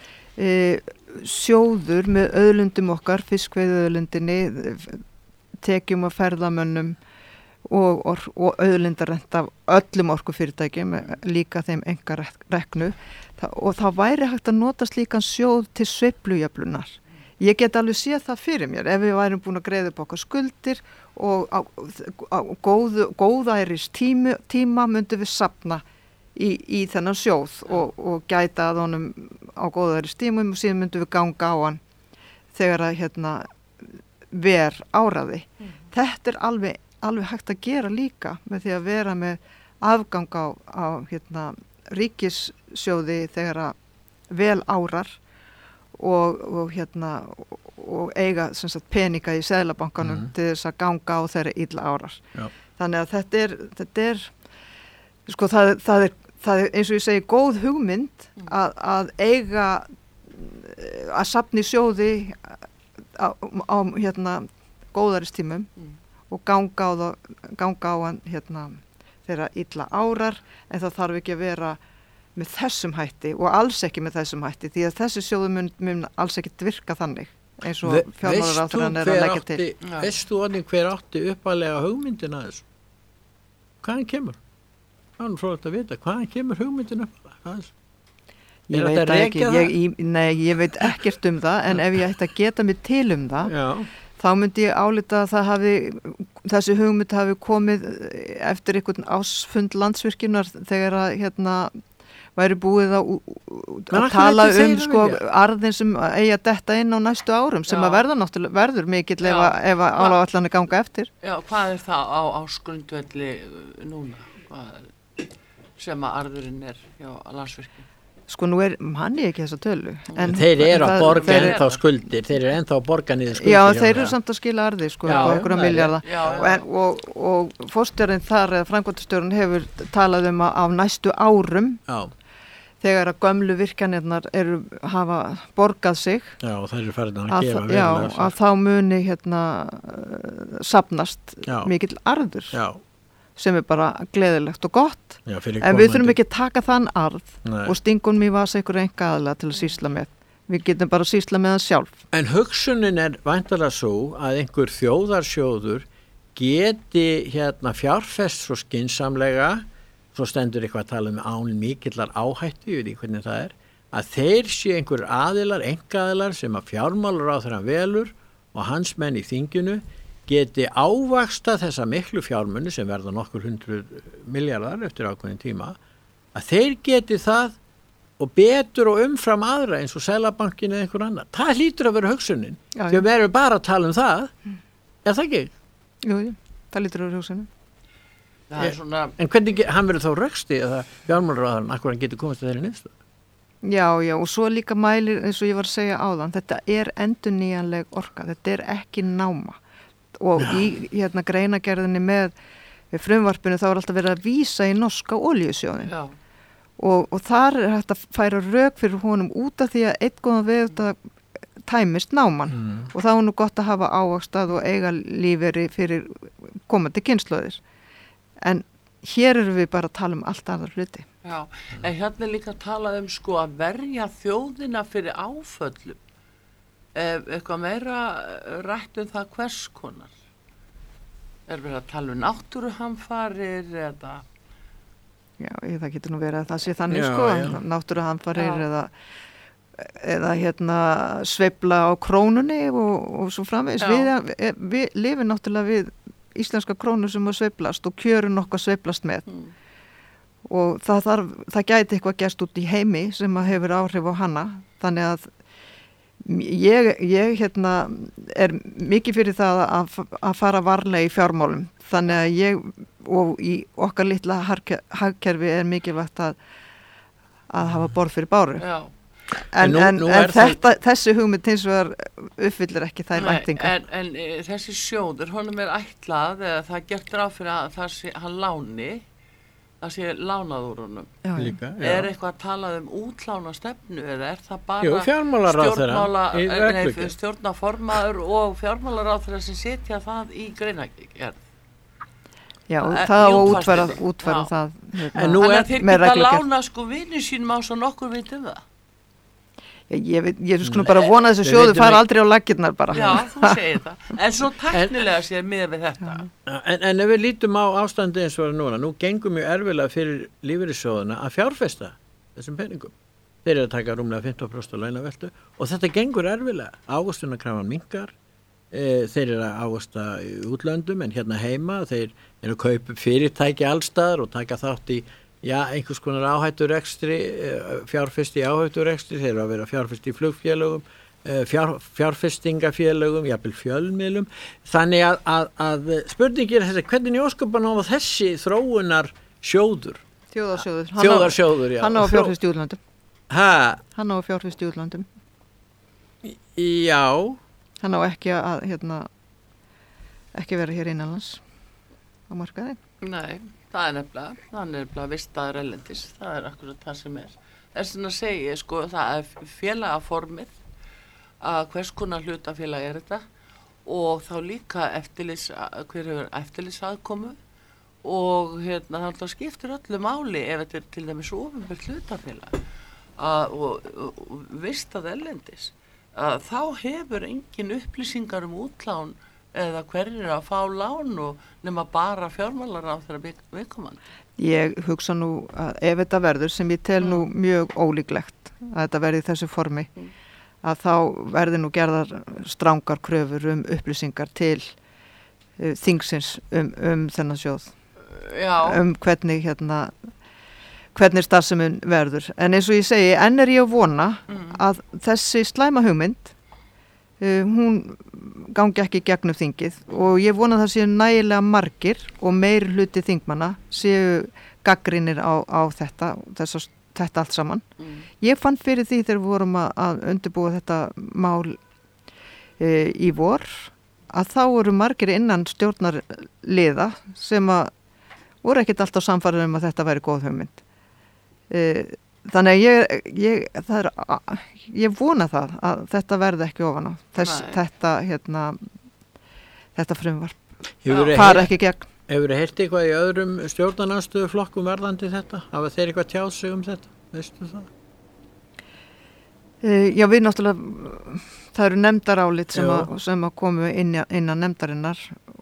sjóður með auðlundum okkar, fiskveiðauðlundinni, tekjum af ferðamönnum og auðlundarrent af öllum orkufyrirtækjum, líka þeim einkareknu, og það væri hægt að nota slíkan sjóð til sveiflujöflunar. Ég get alveg séð það fyrir mér, ef við værum búin að greiða upp okkar skuldir og á góðæris tíma myndum við safna í þennan sjóð og gæta að honum á góðæris tímum og síðan myndum við ganga á hann þegar að ver áraði. Þetta er alveg hægt að gera líka með því að vera með afgang á ríkissjóði þegar að vel árar og eiga sem sagt, peninga í seðlabankanum til þess að ganga á þeirra illa árar. Já. Þannig að þetta er sko það er eins og ég segi góð hugmynd að eiga að safna í sjóði á góðaristímum og ganga á hann þeirra illa árar, en það þarf ekki að vera með þessum hætti og alls ekki með þessum hætti því að þessi sjóðu mun alls ekki virka þannig eins og fjármálaráðherrann að leggja til. Veist þú hver átti uppalega hugmyndina þessu? Hvaðan kemur? Það er fróðilegt að vita. Hvaðan kemur hugmyndina uppalega? Ég veit ekki. Ég veit ekkert um það, en ef ég ætti að geta mig til um það, þá myndi ég álita að þessi hugmynd hafi komið eftir einhvern ásfund Landsvirkjunar þegar að væri búið að tala sko arðin sem eigi að detta inn á næstu árum sem að verður mikill ef áætlanir ganga eftir. Já, hvað er það á ásgrundvelli núna sem að arðurinn er hjá Landsvirkjun? Sko nú hann ekki þessa tölu. En þeir eru að borga ennþá skuldir, þeir eru ennþá að borga niður skuldir. Já, þeir eru samt að skila arði, sko, á einhverja milljarða. Og forstjórinn þar, eða framkvæmdastjórinn hefur talað um að á næstu árum, þegar að gömlu virkjanirnar hafa borgað sig. Já, og þeir eru farin að gefa verulega. Já, að þá muni safnast mikill arður. Já. Sem bara gleðilegt og gott, en við þurfum ekki að taka þann arð og stingunum í vasa ykkur aðalega til að sýsla með. Við getum bara að sýsla með hann sjálf. En hugsunin væntanlega svo að einhver þjóðarsjóður geti fjárfest svo skynsamlega, svo stendur eitthvað að tala um án mikillar áhættu, ég veit ekki hvernig það að þeir séu einhver aðilar, einkaaðilar sem að fjármálaráðherra velur og hans menn í þinginu geti ávaksta þessa miklu fjármuni sem verða nokkur 100 milljarðar eftir ákveðin tíma, að þeir geti það og betur og umfram aðra eins og Seðlabankinn eða einhver annar. Það hlýtur að vera hugsunin. Því að við erum bara að tala um það. Er það ekki? Jú, það hlýtur að vera hugsunin. En hvernig, hann verður þá röksti að fjármálaráðherrann akkur hann getur komast að þeirri niðurstöðu? Já, og svo líka mælir, eins og ég var að segja áðan, þetta er endurnýjanleg orka, þetta er ekki náma. Og í greinagerðinni með frumvarpinu þá alltaf verið að vísa í norska olíusjóðin og þar hægt að færa rök fyrir honum út af því að einn góðan veg tæmist náman og þá nú gott að hafa ávakstað og eiga lífeyri fyrir komandi kynslóðir. En hér erum við bara að tala um allt aðra hluti. Já, en hérna líka að tala um að verja þjóðina fyrir áföllum. Eitthvað meira rætt um það hvers konar? Við að tala um náttúruhamfarir eða? Já, það getur nú verið að það sé þannig náttúruhamfarir eða sveifla á krónunni og svo framvegis. Við lifum náttúrulega við íslenska krónu sem að sveiflast og kjörun okkar sveiflast með. Og það gæti eitthvað gerst út í heimi sem að hefur áhrif á hana, þannig að ég er mikið fyrir það að fara varlega í fjármálum, þannig að ég og í okkar litla hagkerfi er mikilvægt að hafa borð fyrir báru. En þessi hugmynd hins vegar uppfyllir ekki þær væntingar. En þessi sjóður, honum er ætlað, eða það gert ráð fyrir að það sé hann láni, það sé lánað úr honum. Líka, er eitthvað að tala um útlána stefnu eða er það bara stjórnarformaður og fjármálaráðherra sem setja það í greinagerð? Já, það á að útfæra það. En nú þeir geta lána vinnu sínum á svo nokkur vitum það. Ég skulum bara vona þessu sjóðu fara aldrei á laggirnar bara. Já, þú segir það. En svo tæknilega séð með við þetta. En ef við lítum á ástandi eins og núna, nú gengum mjög erfilega fyrir lífeyrissjóðuna að fjárfesta þessum peningum. Þeir eru að taka rúmlega 15% á launaveltu og þetta gengur erfilega. Ávöxtunarkrafan minnkar, þeir eru að ávöxta í útlöndum en hérna heima, þeir eru að kaupa fyrirtæki allstaðar og taka þátt í einhvers konar áhætturekstri, fjárfest í áhætturekstri, þeir eru að vera fjárfest í flugfélögum, fjárfestingafélögum, jafnvel fjölmiðlum. Þannig að spurningin er þessi, hvernig ósköpan á þessi þróunar sjóður? Þjóðarsjóður, já. Hann á að fjárfest í útlöndum. Hann á að fjárfest í útlöndum. Já. Hann á ekki að, ekki vera hér innanlands á markaði. Nei. Það er nefnilega vistaður erlendis, það er akkurat það sem er. Þess að segja, það er félagaformið, að hvers konar hlutafélag er þetta og þá líka hver hefur eftirlitsaðkomu og það skiptir öllu máli ef þetta er til dæmis opinbert hlutafélag og vistað erlendis. Þá hefur engin upplýsingar útlán eða hverjir að fá lán og nema bara fjármálaráðherra viðkomandi. Ég hugsa nú að ef þetta verður, sem ég tel nú mjög ólíklegt að þetta verði í þessu formi, að þá verði nú gerðar strangar kröfur upplýsingar til þingsins þennan sjóð. Já. Hvernig starfsemin verður. En eins og ég segi, enn er ég að vona að þessi slæma hugmynd hún gangi ekki gegnum þingið og ég vona það séu nægilega margir og meiri hluti þingmanna séu gagnrýnir á þessa þetta allt saman. Ég fann fyrir því þegar við vorum að undirbúa þetta mál í vor að þá voru margir innan stjórnarliða sem að voru ekkert alltaf samfærið að þetta væri góð hugmynd. Þannig að ég vona það að þetta verði ekki ofan á þetta frumvarp fara ekki gegn. Hefur þið heyrt eitthvað í öðrum stjórnarandstöðu flokkum verðandi þetta? Hafa þeir eitthvað tjáð sig þetta? Veistu það? Já, við náttúrulega, það eru nefndarálit sem að komu innan nefndarinnar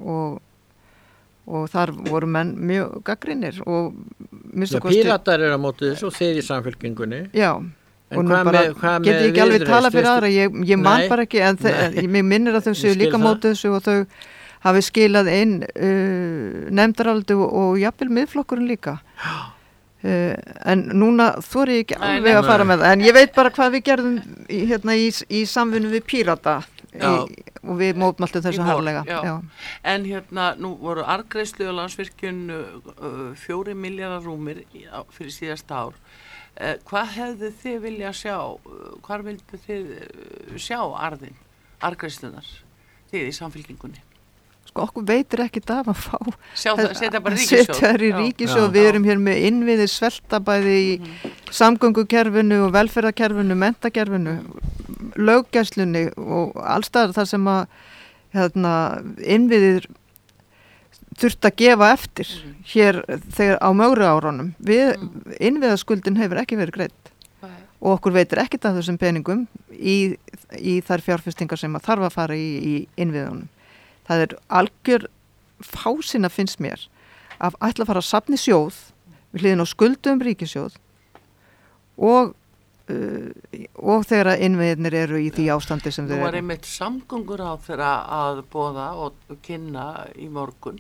og þar voru menn mjög gagnrýnir og Píratar eru á móti þessu og þeir í Samfylkingunni. Já, og nú bara get ég ekki alveg tala fyrir aðra, ég man bara ekki, en mér minnir að þau séu líka móti þessu og þau hafi skilað inn nefndaráliti og jafnvel miðflokkurinn líka. En núna þori ég ekki alveg að fara með það, en ég veit bara hvað við gerðum í samvinnu við Pírata og við mótmæltum þessu harðlega. Já. En nú voru arðgreiðslu og Landsvirkjun 4 milljarðar rúmir fyrir síðasta ár. Hvað hefðu þið vilja sjá, hvar vildu þið sjá arðgreiðslunar, þið í Samfylkingunni? Sko, okkur veitir ekkert af að fá setja bara ríkissjóð. Setja í ríkissjóð, við erum hér með innviðir sveltabæði í samgöngukerfinu og velferðarkerfinu, menntakerfinu, löggæslunni og allstaðar þar sem að innviðir þurft að gefa eftir hér þegar á mögru árunum. Innviðaskuldin hefur ekki verið greidd og okkur veitir ekkert af þessum peningum í þær fjárfestingar sem að þarf að fara í innviðunum. Það algjör fásina finnst mér að ætla að fara að safna í sjóð við hliðin á skuldum ríkissjóð og þegar að innviðirnir eru í því ástandi sem þeir eru. Nú var einmitt samgöngur á þeirra að boða og kynna í morgun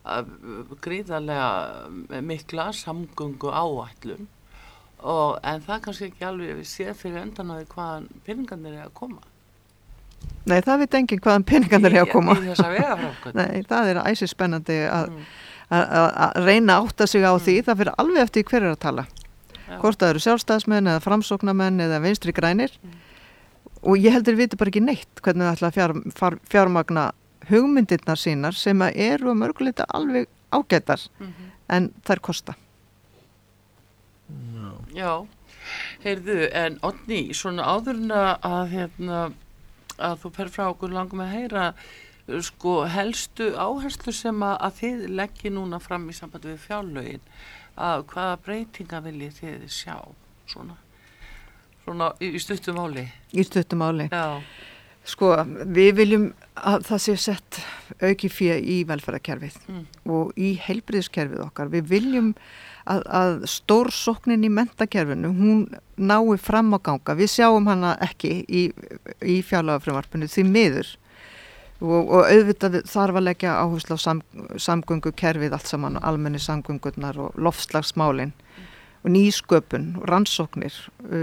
gríðarlega mikla samgöngu áætlun en það kannski ekki alveg við séð fyrir endan á því hvaðan peningarnir er að koma. Nei, það veit enginn hvaðan peningarnir er að koma. Í þessa vegaframkvæmd. Nei, það er æsispennandi að reyna að átta sig á því, það fyrir alveg eftir hver er að tala. Hvort það eru sjálfstæðismenn eða framsóknarmenn eða vinstri grænir og ég heldur viti bara ekki neitt hvernig það ætla að fjármagna hugmyndirnar sínar sem eru að mörguleita alveg ágætar en þær kosta. Já, heyrðu, en Oddný, svona áðurna að þú fer frá okkur langum að heyra sko helstu áherslu sem að þið leggji núna fram í sambandi við fjárlögin að hvaða breytinga viljið þið sjá svona í stuttu máli? Í stuttu máli? Já. Sko, við viljum að það sé sett auki fé í velferðarkerfið og í heilbrigðiskerfið okkar. Við viljum að stórsóknin í menntakerfinu, hún nái fram á ganga. Við sjáum hana ekki í fjárlagafrumvarpinu því miður og auðvitað þarf að leggja áherslu á samgöngukerfið allt saman, almenni samgöngurnar og loftslagsmálin og nýsköpun og rannsóknir.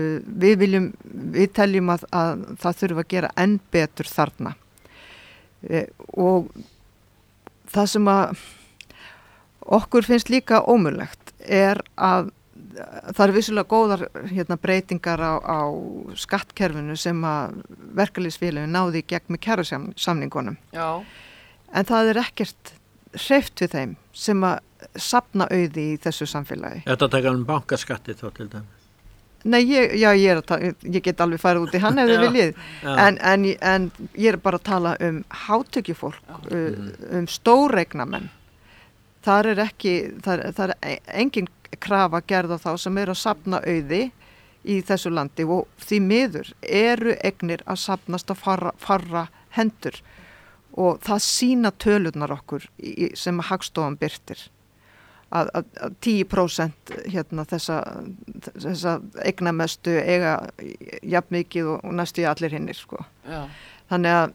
Við teljum að það þurfa að gera enn betur þarna og það sem að okkur finnst líka ómögulegt að það eru vissulega góðar breytingar á skattkerfinu sem að verkalýðsfélögin náði í gegn með kjarasamningunum. Já. En það er ekkert hreyft við þeim sem að safna auði í þessu samfélagi. Þetta taka bankaskatti þá til dæmis? Nei, ég get alveg farið út í hann ef þið viljið. En ég er bara að tala um hátekjufólk, stóreignamenn. Það er engin krafa gerð á þá sem eru að safna auði í þessu landi og því miður eru eignir að safnast á farra hendur og það sýna tölurnar okkur sem Hagstofan birtir að 10% þessa eignamestu eiga jafnmikið og næstu í allir hinnir sko. Þannig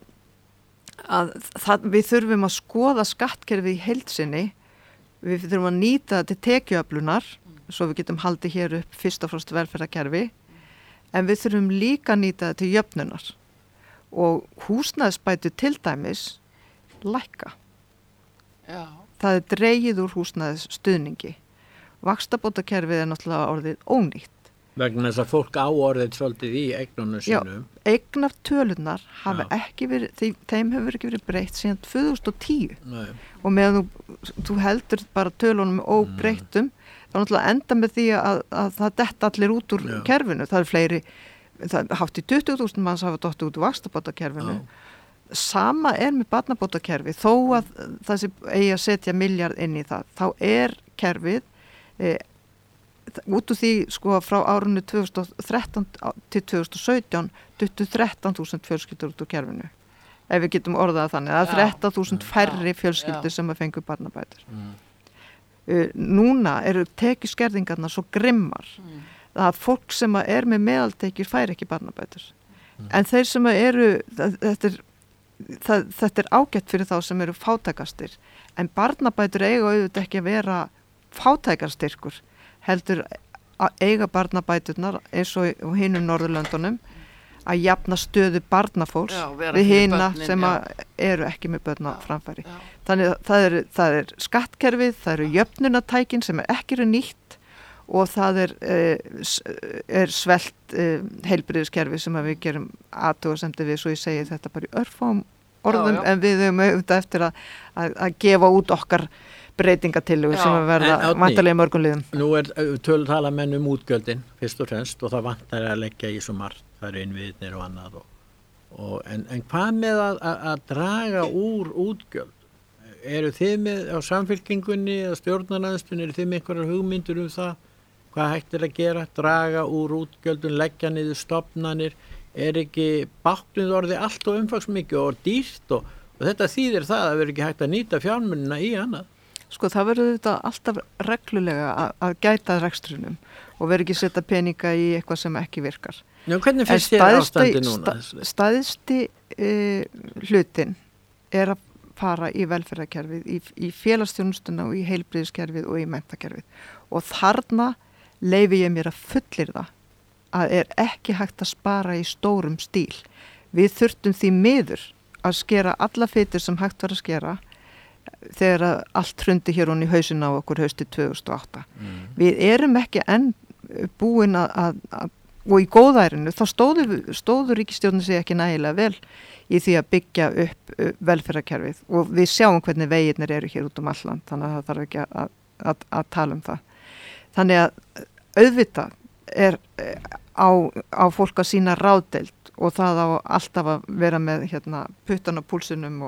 að við þurfum að skoða skattkerfið í heild sinni. Við þurfum að nýta það til tekjuöflunar svo við getum haldið hér upp fyrst og fremst velferðarkerfi en við þurfum líka að nýta það til jöfnunar og húsnæðisbætur til dæmis lækka. Já. Það dregið úr húsnæðisstuðningi. Vaxtabótakerfið náttúrulega orðið ónýtt Vegna þess að fólk áorðið svolítið í eignunum sínum. Já, eignartölunar hafa ekki verið, þeim hefur ekki verið breytt síðan 2010. Nei. Og meðan þú heldur bara tölunum óbreyttum, þá náttúrulega enda með því að það detta allir út úr kerfinu. Það fleiri, hátt í 20.000 manns hafa dottið út úr vaxtabótakerfinu. Sama með barnabótakerfi, þó að það sé eigi að setja milljarð inn í það, þá kerfið út úr því sko frá árunni 2013 til 2017 duttu 13.000 fjölskyldur út úr kerfinu, ef við getum orðað þannig, það 13.000 færri fjölskyldur sem að fengu barnabætur. Núna eru tekjuskerðingarnar svo grimmar að fólk sem að með meðaltekjur fær ekki barnabætur, en þeir sem að eru, þetta ágætt fyrir þá sem eru fátækastir, en barnabætur eiga auðvitað ekki að vera fátækarstyrkur, heldur að eiga barnabæturnar eins og hinum Norðurlöndunum að jafna stöðu barnafólks við hina sem eru ekki með börn á framfæri. Þannig að það er skattkerfið, það eru jöfnunatækin sem ekki eru nýtt og það er svelt heilbrigðiskerfi sem að við gerum athugasemdir við, svo ég segi þetta bara í örfáum orðum, en við höfum auðvitað eftir að gefa út okkar breytingatillögur sem að verða vantarlega mörgum liðum. Nú tala menn útgjöldin fyrst og fremst og það vantar að leggja í svo margt, það eru innviðnir og annað en hvað með að draga úr útgjöld? Eru þið með á Samfylkingunni eða stjórnarandstun, eru þið með einhverjar hugmyndir það hvað hægt að gera, draga úr útgjöldun, leggja niður stofnanir, ekki báknið orðið allt og umfangsmikið og dýrt og þetta þýðir það að vera ekki hægt að nýta fjármunina í annað? Sko það verður þetta alltaf reglulega að gæta rekstrinum og verður ekki setja peninga í eitthvað sem ekki virkar. Já, hvernig finnst þér ástandi núna? Staðisti hlutin að fara í velferðarkerfið, í félagsþjónustuna og í heilbrigðiskerfið og í menntakerfið og þarna leyfi ég mér að fullyrða að ekki hægt að spara í stórum stíl. Við þurftum því miður að skera alla fitur sem hægt var að skera þegar allt hrundi hér hún í hausin á okkur haustið 2008. Við erum ekki enn búin að og í góðærinu þá stóðu ríkisstjórnin sig ekki nægilega vel í því að byggja upp velferðarkerfið og við sjáum hvernig vegirnir eru hér út alland, þannig að það þarf ekki að tala það. Þannig að auðvitað á fólk að sína ráðdeild og það á alltaf að vera með puttan á púlsinum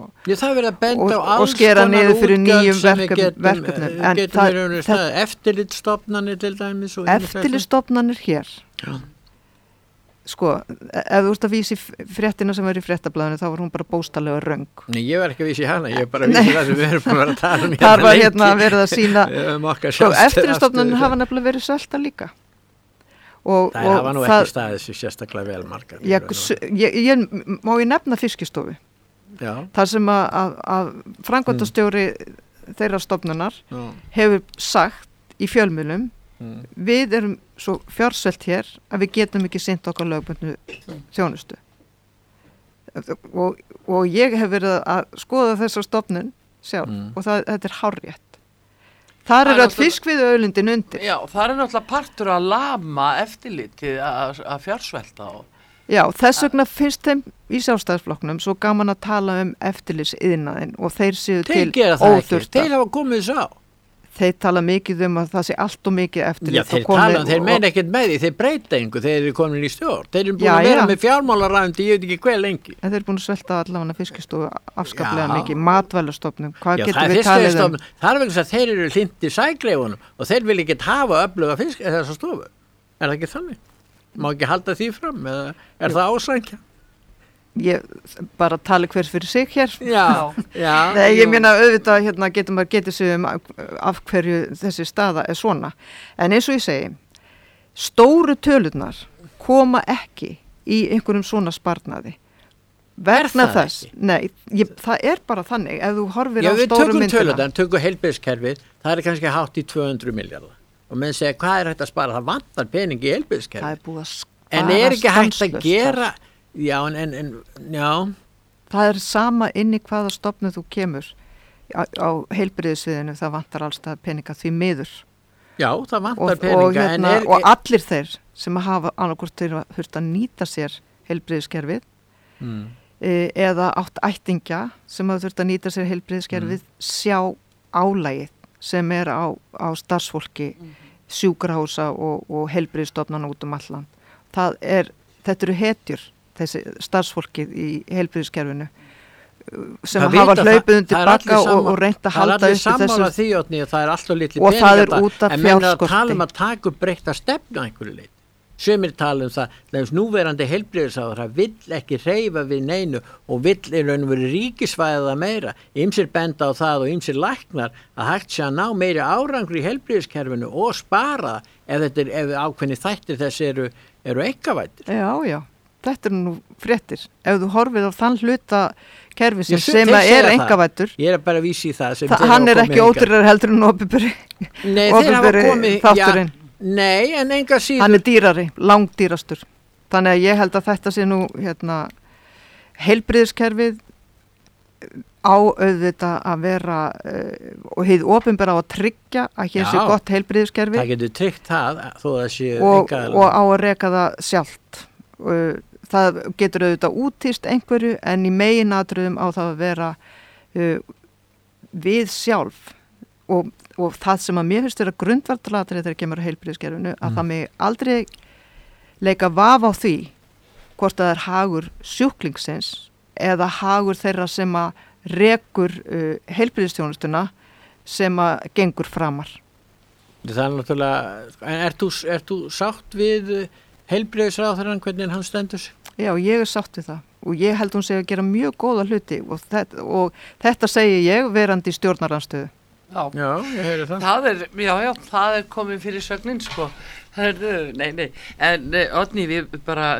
og skera niður fyrir nýjum verkefnum. Eftirlitsstofnanir til dæmis? Eftirlitsstofnanir hér. Já. Sko, ef þú ert að vísi fréttina sem var í fréttablaðinu, þá var hún bara bóstalega röng. Nei, ég var ekki að vísi hana, ég bara vísi það sem við erum búin að vera að tala um það var verið að sína eftirlitsstofnanir hafa nefnilega verið selta líka. Það hafa nú ekki staðið sér sérstaklega vel margar. Má ég nefna Fiskistofu? Já. Þar sem að framkvæmdastjóri þeirra stofnunar hefur sagt í fjölmiðlum við erum svo fjársvelt hér að við getum ekki sinnt okkar lögbundnu þjónustu. Og ég hef verið að skoða þessa stofnun sjálf og þetta hárrétt. Þar er fiskveiðiauðlindin undir. Já, það er náttúrulega partur að lama eftirlitið að fjársvelta á. Já, þess vegna finnst þeim í Sjálfstæðisflokknum svo gaman að tala eftirlitsiðnaðinn og þeir séu til óþurfta. Þeir hafa komið þess á. Þeir tala mikið að það sé allt og mikið eftirlit. Já, þeir meina ekkert með því, þeir breyta einhver þegar þeir eru komin í stjórn. Þeir eru búin að vera með fjármálaræðandi, ég veit ekki hver lengi. En þeir eru búin að svelta allavega Fiskistofu afskaplega mikið, matvælastofnun. Hvað getum við talið um? Það er vegna að þeir eru hlindir sægleifunum og þeir vil ekki hafa öfluga þessa stofu. Er það ekki þannig? Má ekki halda því fram, eða er það ásækja? Ég bara tali hvers fyrir sig hér. Já. Nei, ég meina auðvitað getur maður getið sig af hverju þessi staða er svona. En eins og ég segi, stóru tölurnar koma ekki í einhverjum svona sparnaði. Vegna þess. Nei, það er bara þannig. Ef þú horfir á stóru myndina. Já, við tökum tölurnar, tökum heilbrigðiskerfið, það er kannski hátt í 200 milljarðar. Og menn segja, hvað er hægt að spara? Það vantar pening í heilbrigðiskerfið. Það er búið að spara. En er ekki hægt að gera... Já, já. Það er sama inn í hvaða stofnu þú kemur á heilbrigðissviðinu, það vantar allstað peninga því miður Já, það vantar peninga. Og allir þeir sem hafa annarkvort þurft að nýta sér heilbrigðiskerfið eða átt ættingja sem hafa þurft að nýta sér heilbrigðiskerfið sjá álagið sem á starfsfólki sjúkrahúsa og heilbrigðisstofnana út alland. Þetta eru hetjur, þessi starfsfólkið í heilbrigðiskerfinu sem hafa hlaupið undir bakka og reynt að halda upp þessu. Það er allir sammála því, Oddný, og það er alltaf litli peningar. Og það er út af fjárskorti. En menn að tala að taka upp breytta stefnu einhverju leið. Sumir tala það, þegar núverandi heilbrigðisráðherra vill ekki hreyfa við neinu og vill í raun og veru ríkisvæða meira. Ýmsir benda á það og ýmsir læknar að hægt sé að ná meiri árangri í heilbrigðiskerfinu og spara ef ákveðni þættir þess eru einkavæddir. Já. Þetta nú fréttir. Ef þú horfir á þann hluta kerfisins sem er einkavæddur. Ég bara að vísi í það. Hann er ekki ódýrar heldur en opinberi þátturinn. Nei, en enga síður. Hann er dýrari, langdýrastur. Þannig að ég held að þetta sé nú heilbrigðiskerfið á auðvitað að vera og hið opinbera á að tryggja að hér sé gott heilbrigðiskerfi. Það getur tryggt það þó það sé og á að reka það sjálft. Það getur auðvitað útýst einhverju en í meginatriðum á það að vera við sjálf og það sem að mér finnst vera grundvallaratriði þegar kemur á heilbrigðiskerfinu að það mig aldrei leika vafa á því hvort það er hagur sjúklingsins eða hagur þeirra sem að rekur heilbrigðisþjónustuna sem að gengur framar. Það er náttúrulega, ert þú sátt við heilbrigðisráðherrann hvernig hann stendur sig? Já, ég er sátt við það og ég held hún sé að gera mjög góða hluti og þetta segi ég verandi í stjórnarandstöðu. Já, ég heyri það. Það er komið fyrir sögnin, sko. Nei. En Oddný, við bara,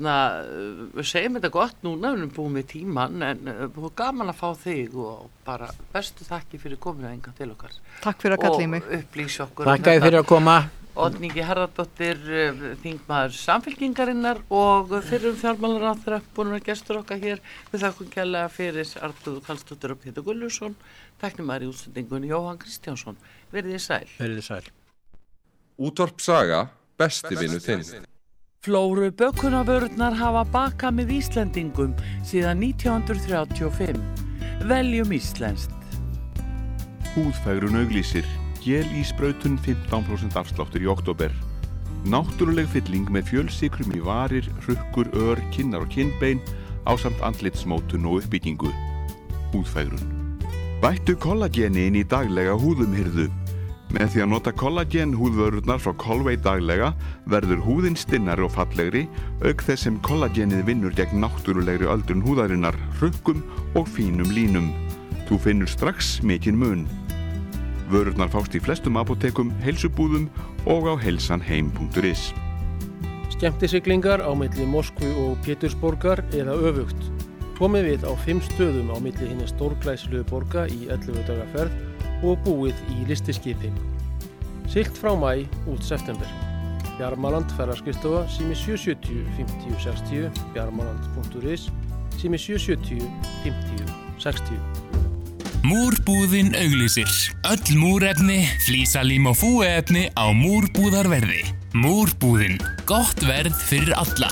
segjum þetta gott núna, við erum búið með tíman, en búið gaman að fá þig og bara bestu þakki fyrir kominu enga til okkar. Takk fyrir að kalla í mig. Og upplýsa okkur. Takk fyrir að koma. Oddný Harðardóttir, þingmaður Samfylkingarinnar og fyrrum fjármálaráðherra, búin að gestur okkar hér. Við þakkum kærlega fyrir Arnþrúður Karlsdóttir og Pétur Gunnlaugsson, tæknimaður í útsendingunni Jóhann Kristjánsson. Verið þið sæl. Verið þið sæl. Útvarp Saga, besti vinur þinn. Flóru bökunarvörurnar hafa bakað með Íslendingum síðan 1935. Veljum íslenskt. Húðfægrun auglýsir. Gél í sprautun 15% afsláttur í október. Náttúruleg fylling með fjölsykrum í varir, hrukkur, ör, kinnar og kinnbein ásamt andlitsmótun og uppbyggingu. Húðfægrun. Bættu kollageni inn í daglega húðumhirðu. Með því að nota kollagen húðvörurnar frá Colvey daglega verður húðin stinnari og fallegri auk þess sem kollagenið vinnur gegn náttúrulegri öldrun húðarinnar, hrukkum og fínum línum. Þú finnur strax mikinn mun. Vörurnar fást í flestum apótekum, heilsubúðum og á heilsanheim.is. Skemmtisiglingar á milli Moskvu og Pétursborgar eða öfugt. Komið við á 5 stöðum á milli hinna stórglæsilegu borga í 11 daga ferð og búið í listiskipi. Siglt frá maí út september. Bjarmaland ferðaskrifstofa sími 770 50 60, bjarmaland.is sími 770 50 60. Múrbúðin auglýsir. Öll múrefni, flísalím og fúeefni á múrbúðarverði. Múrbúðin. Gott verð fyrir alla.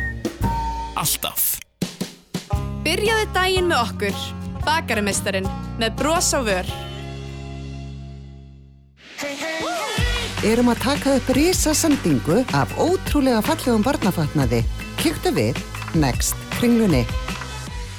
Alltaf. Byrjaðu daginn með okkur. Bakarameistarinn með bros á vör. Erum að taka upp risasendingu af ótrúlega fallegum barnafatnaði. Kíktu við Next Kringlunni.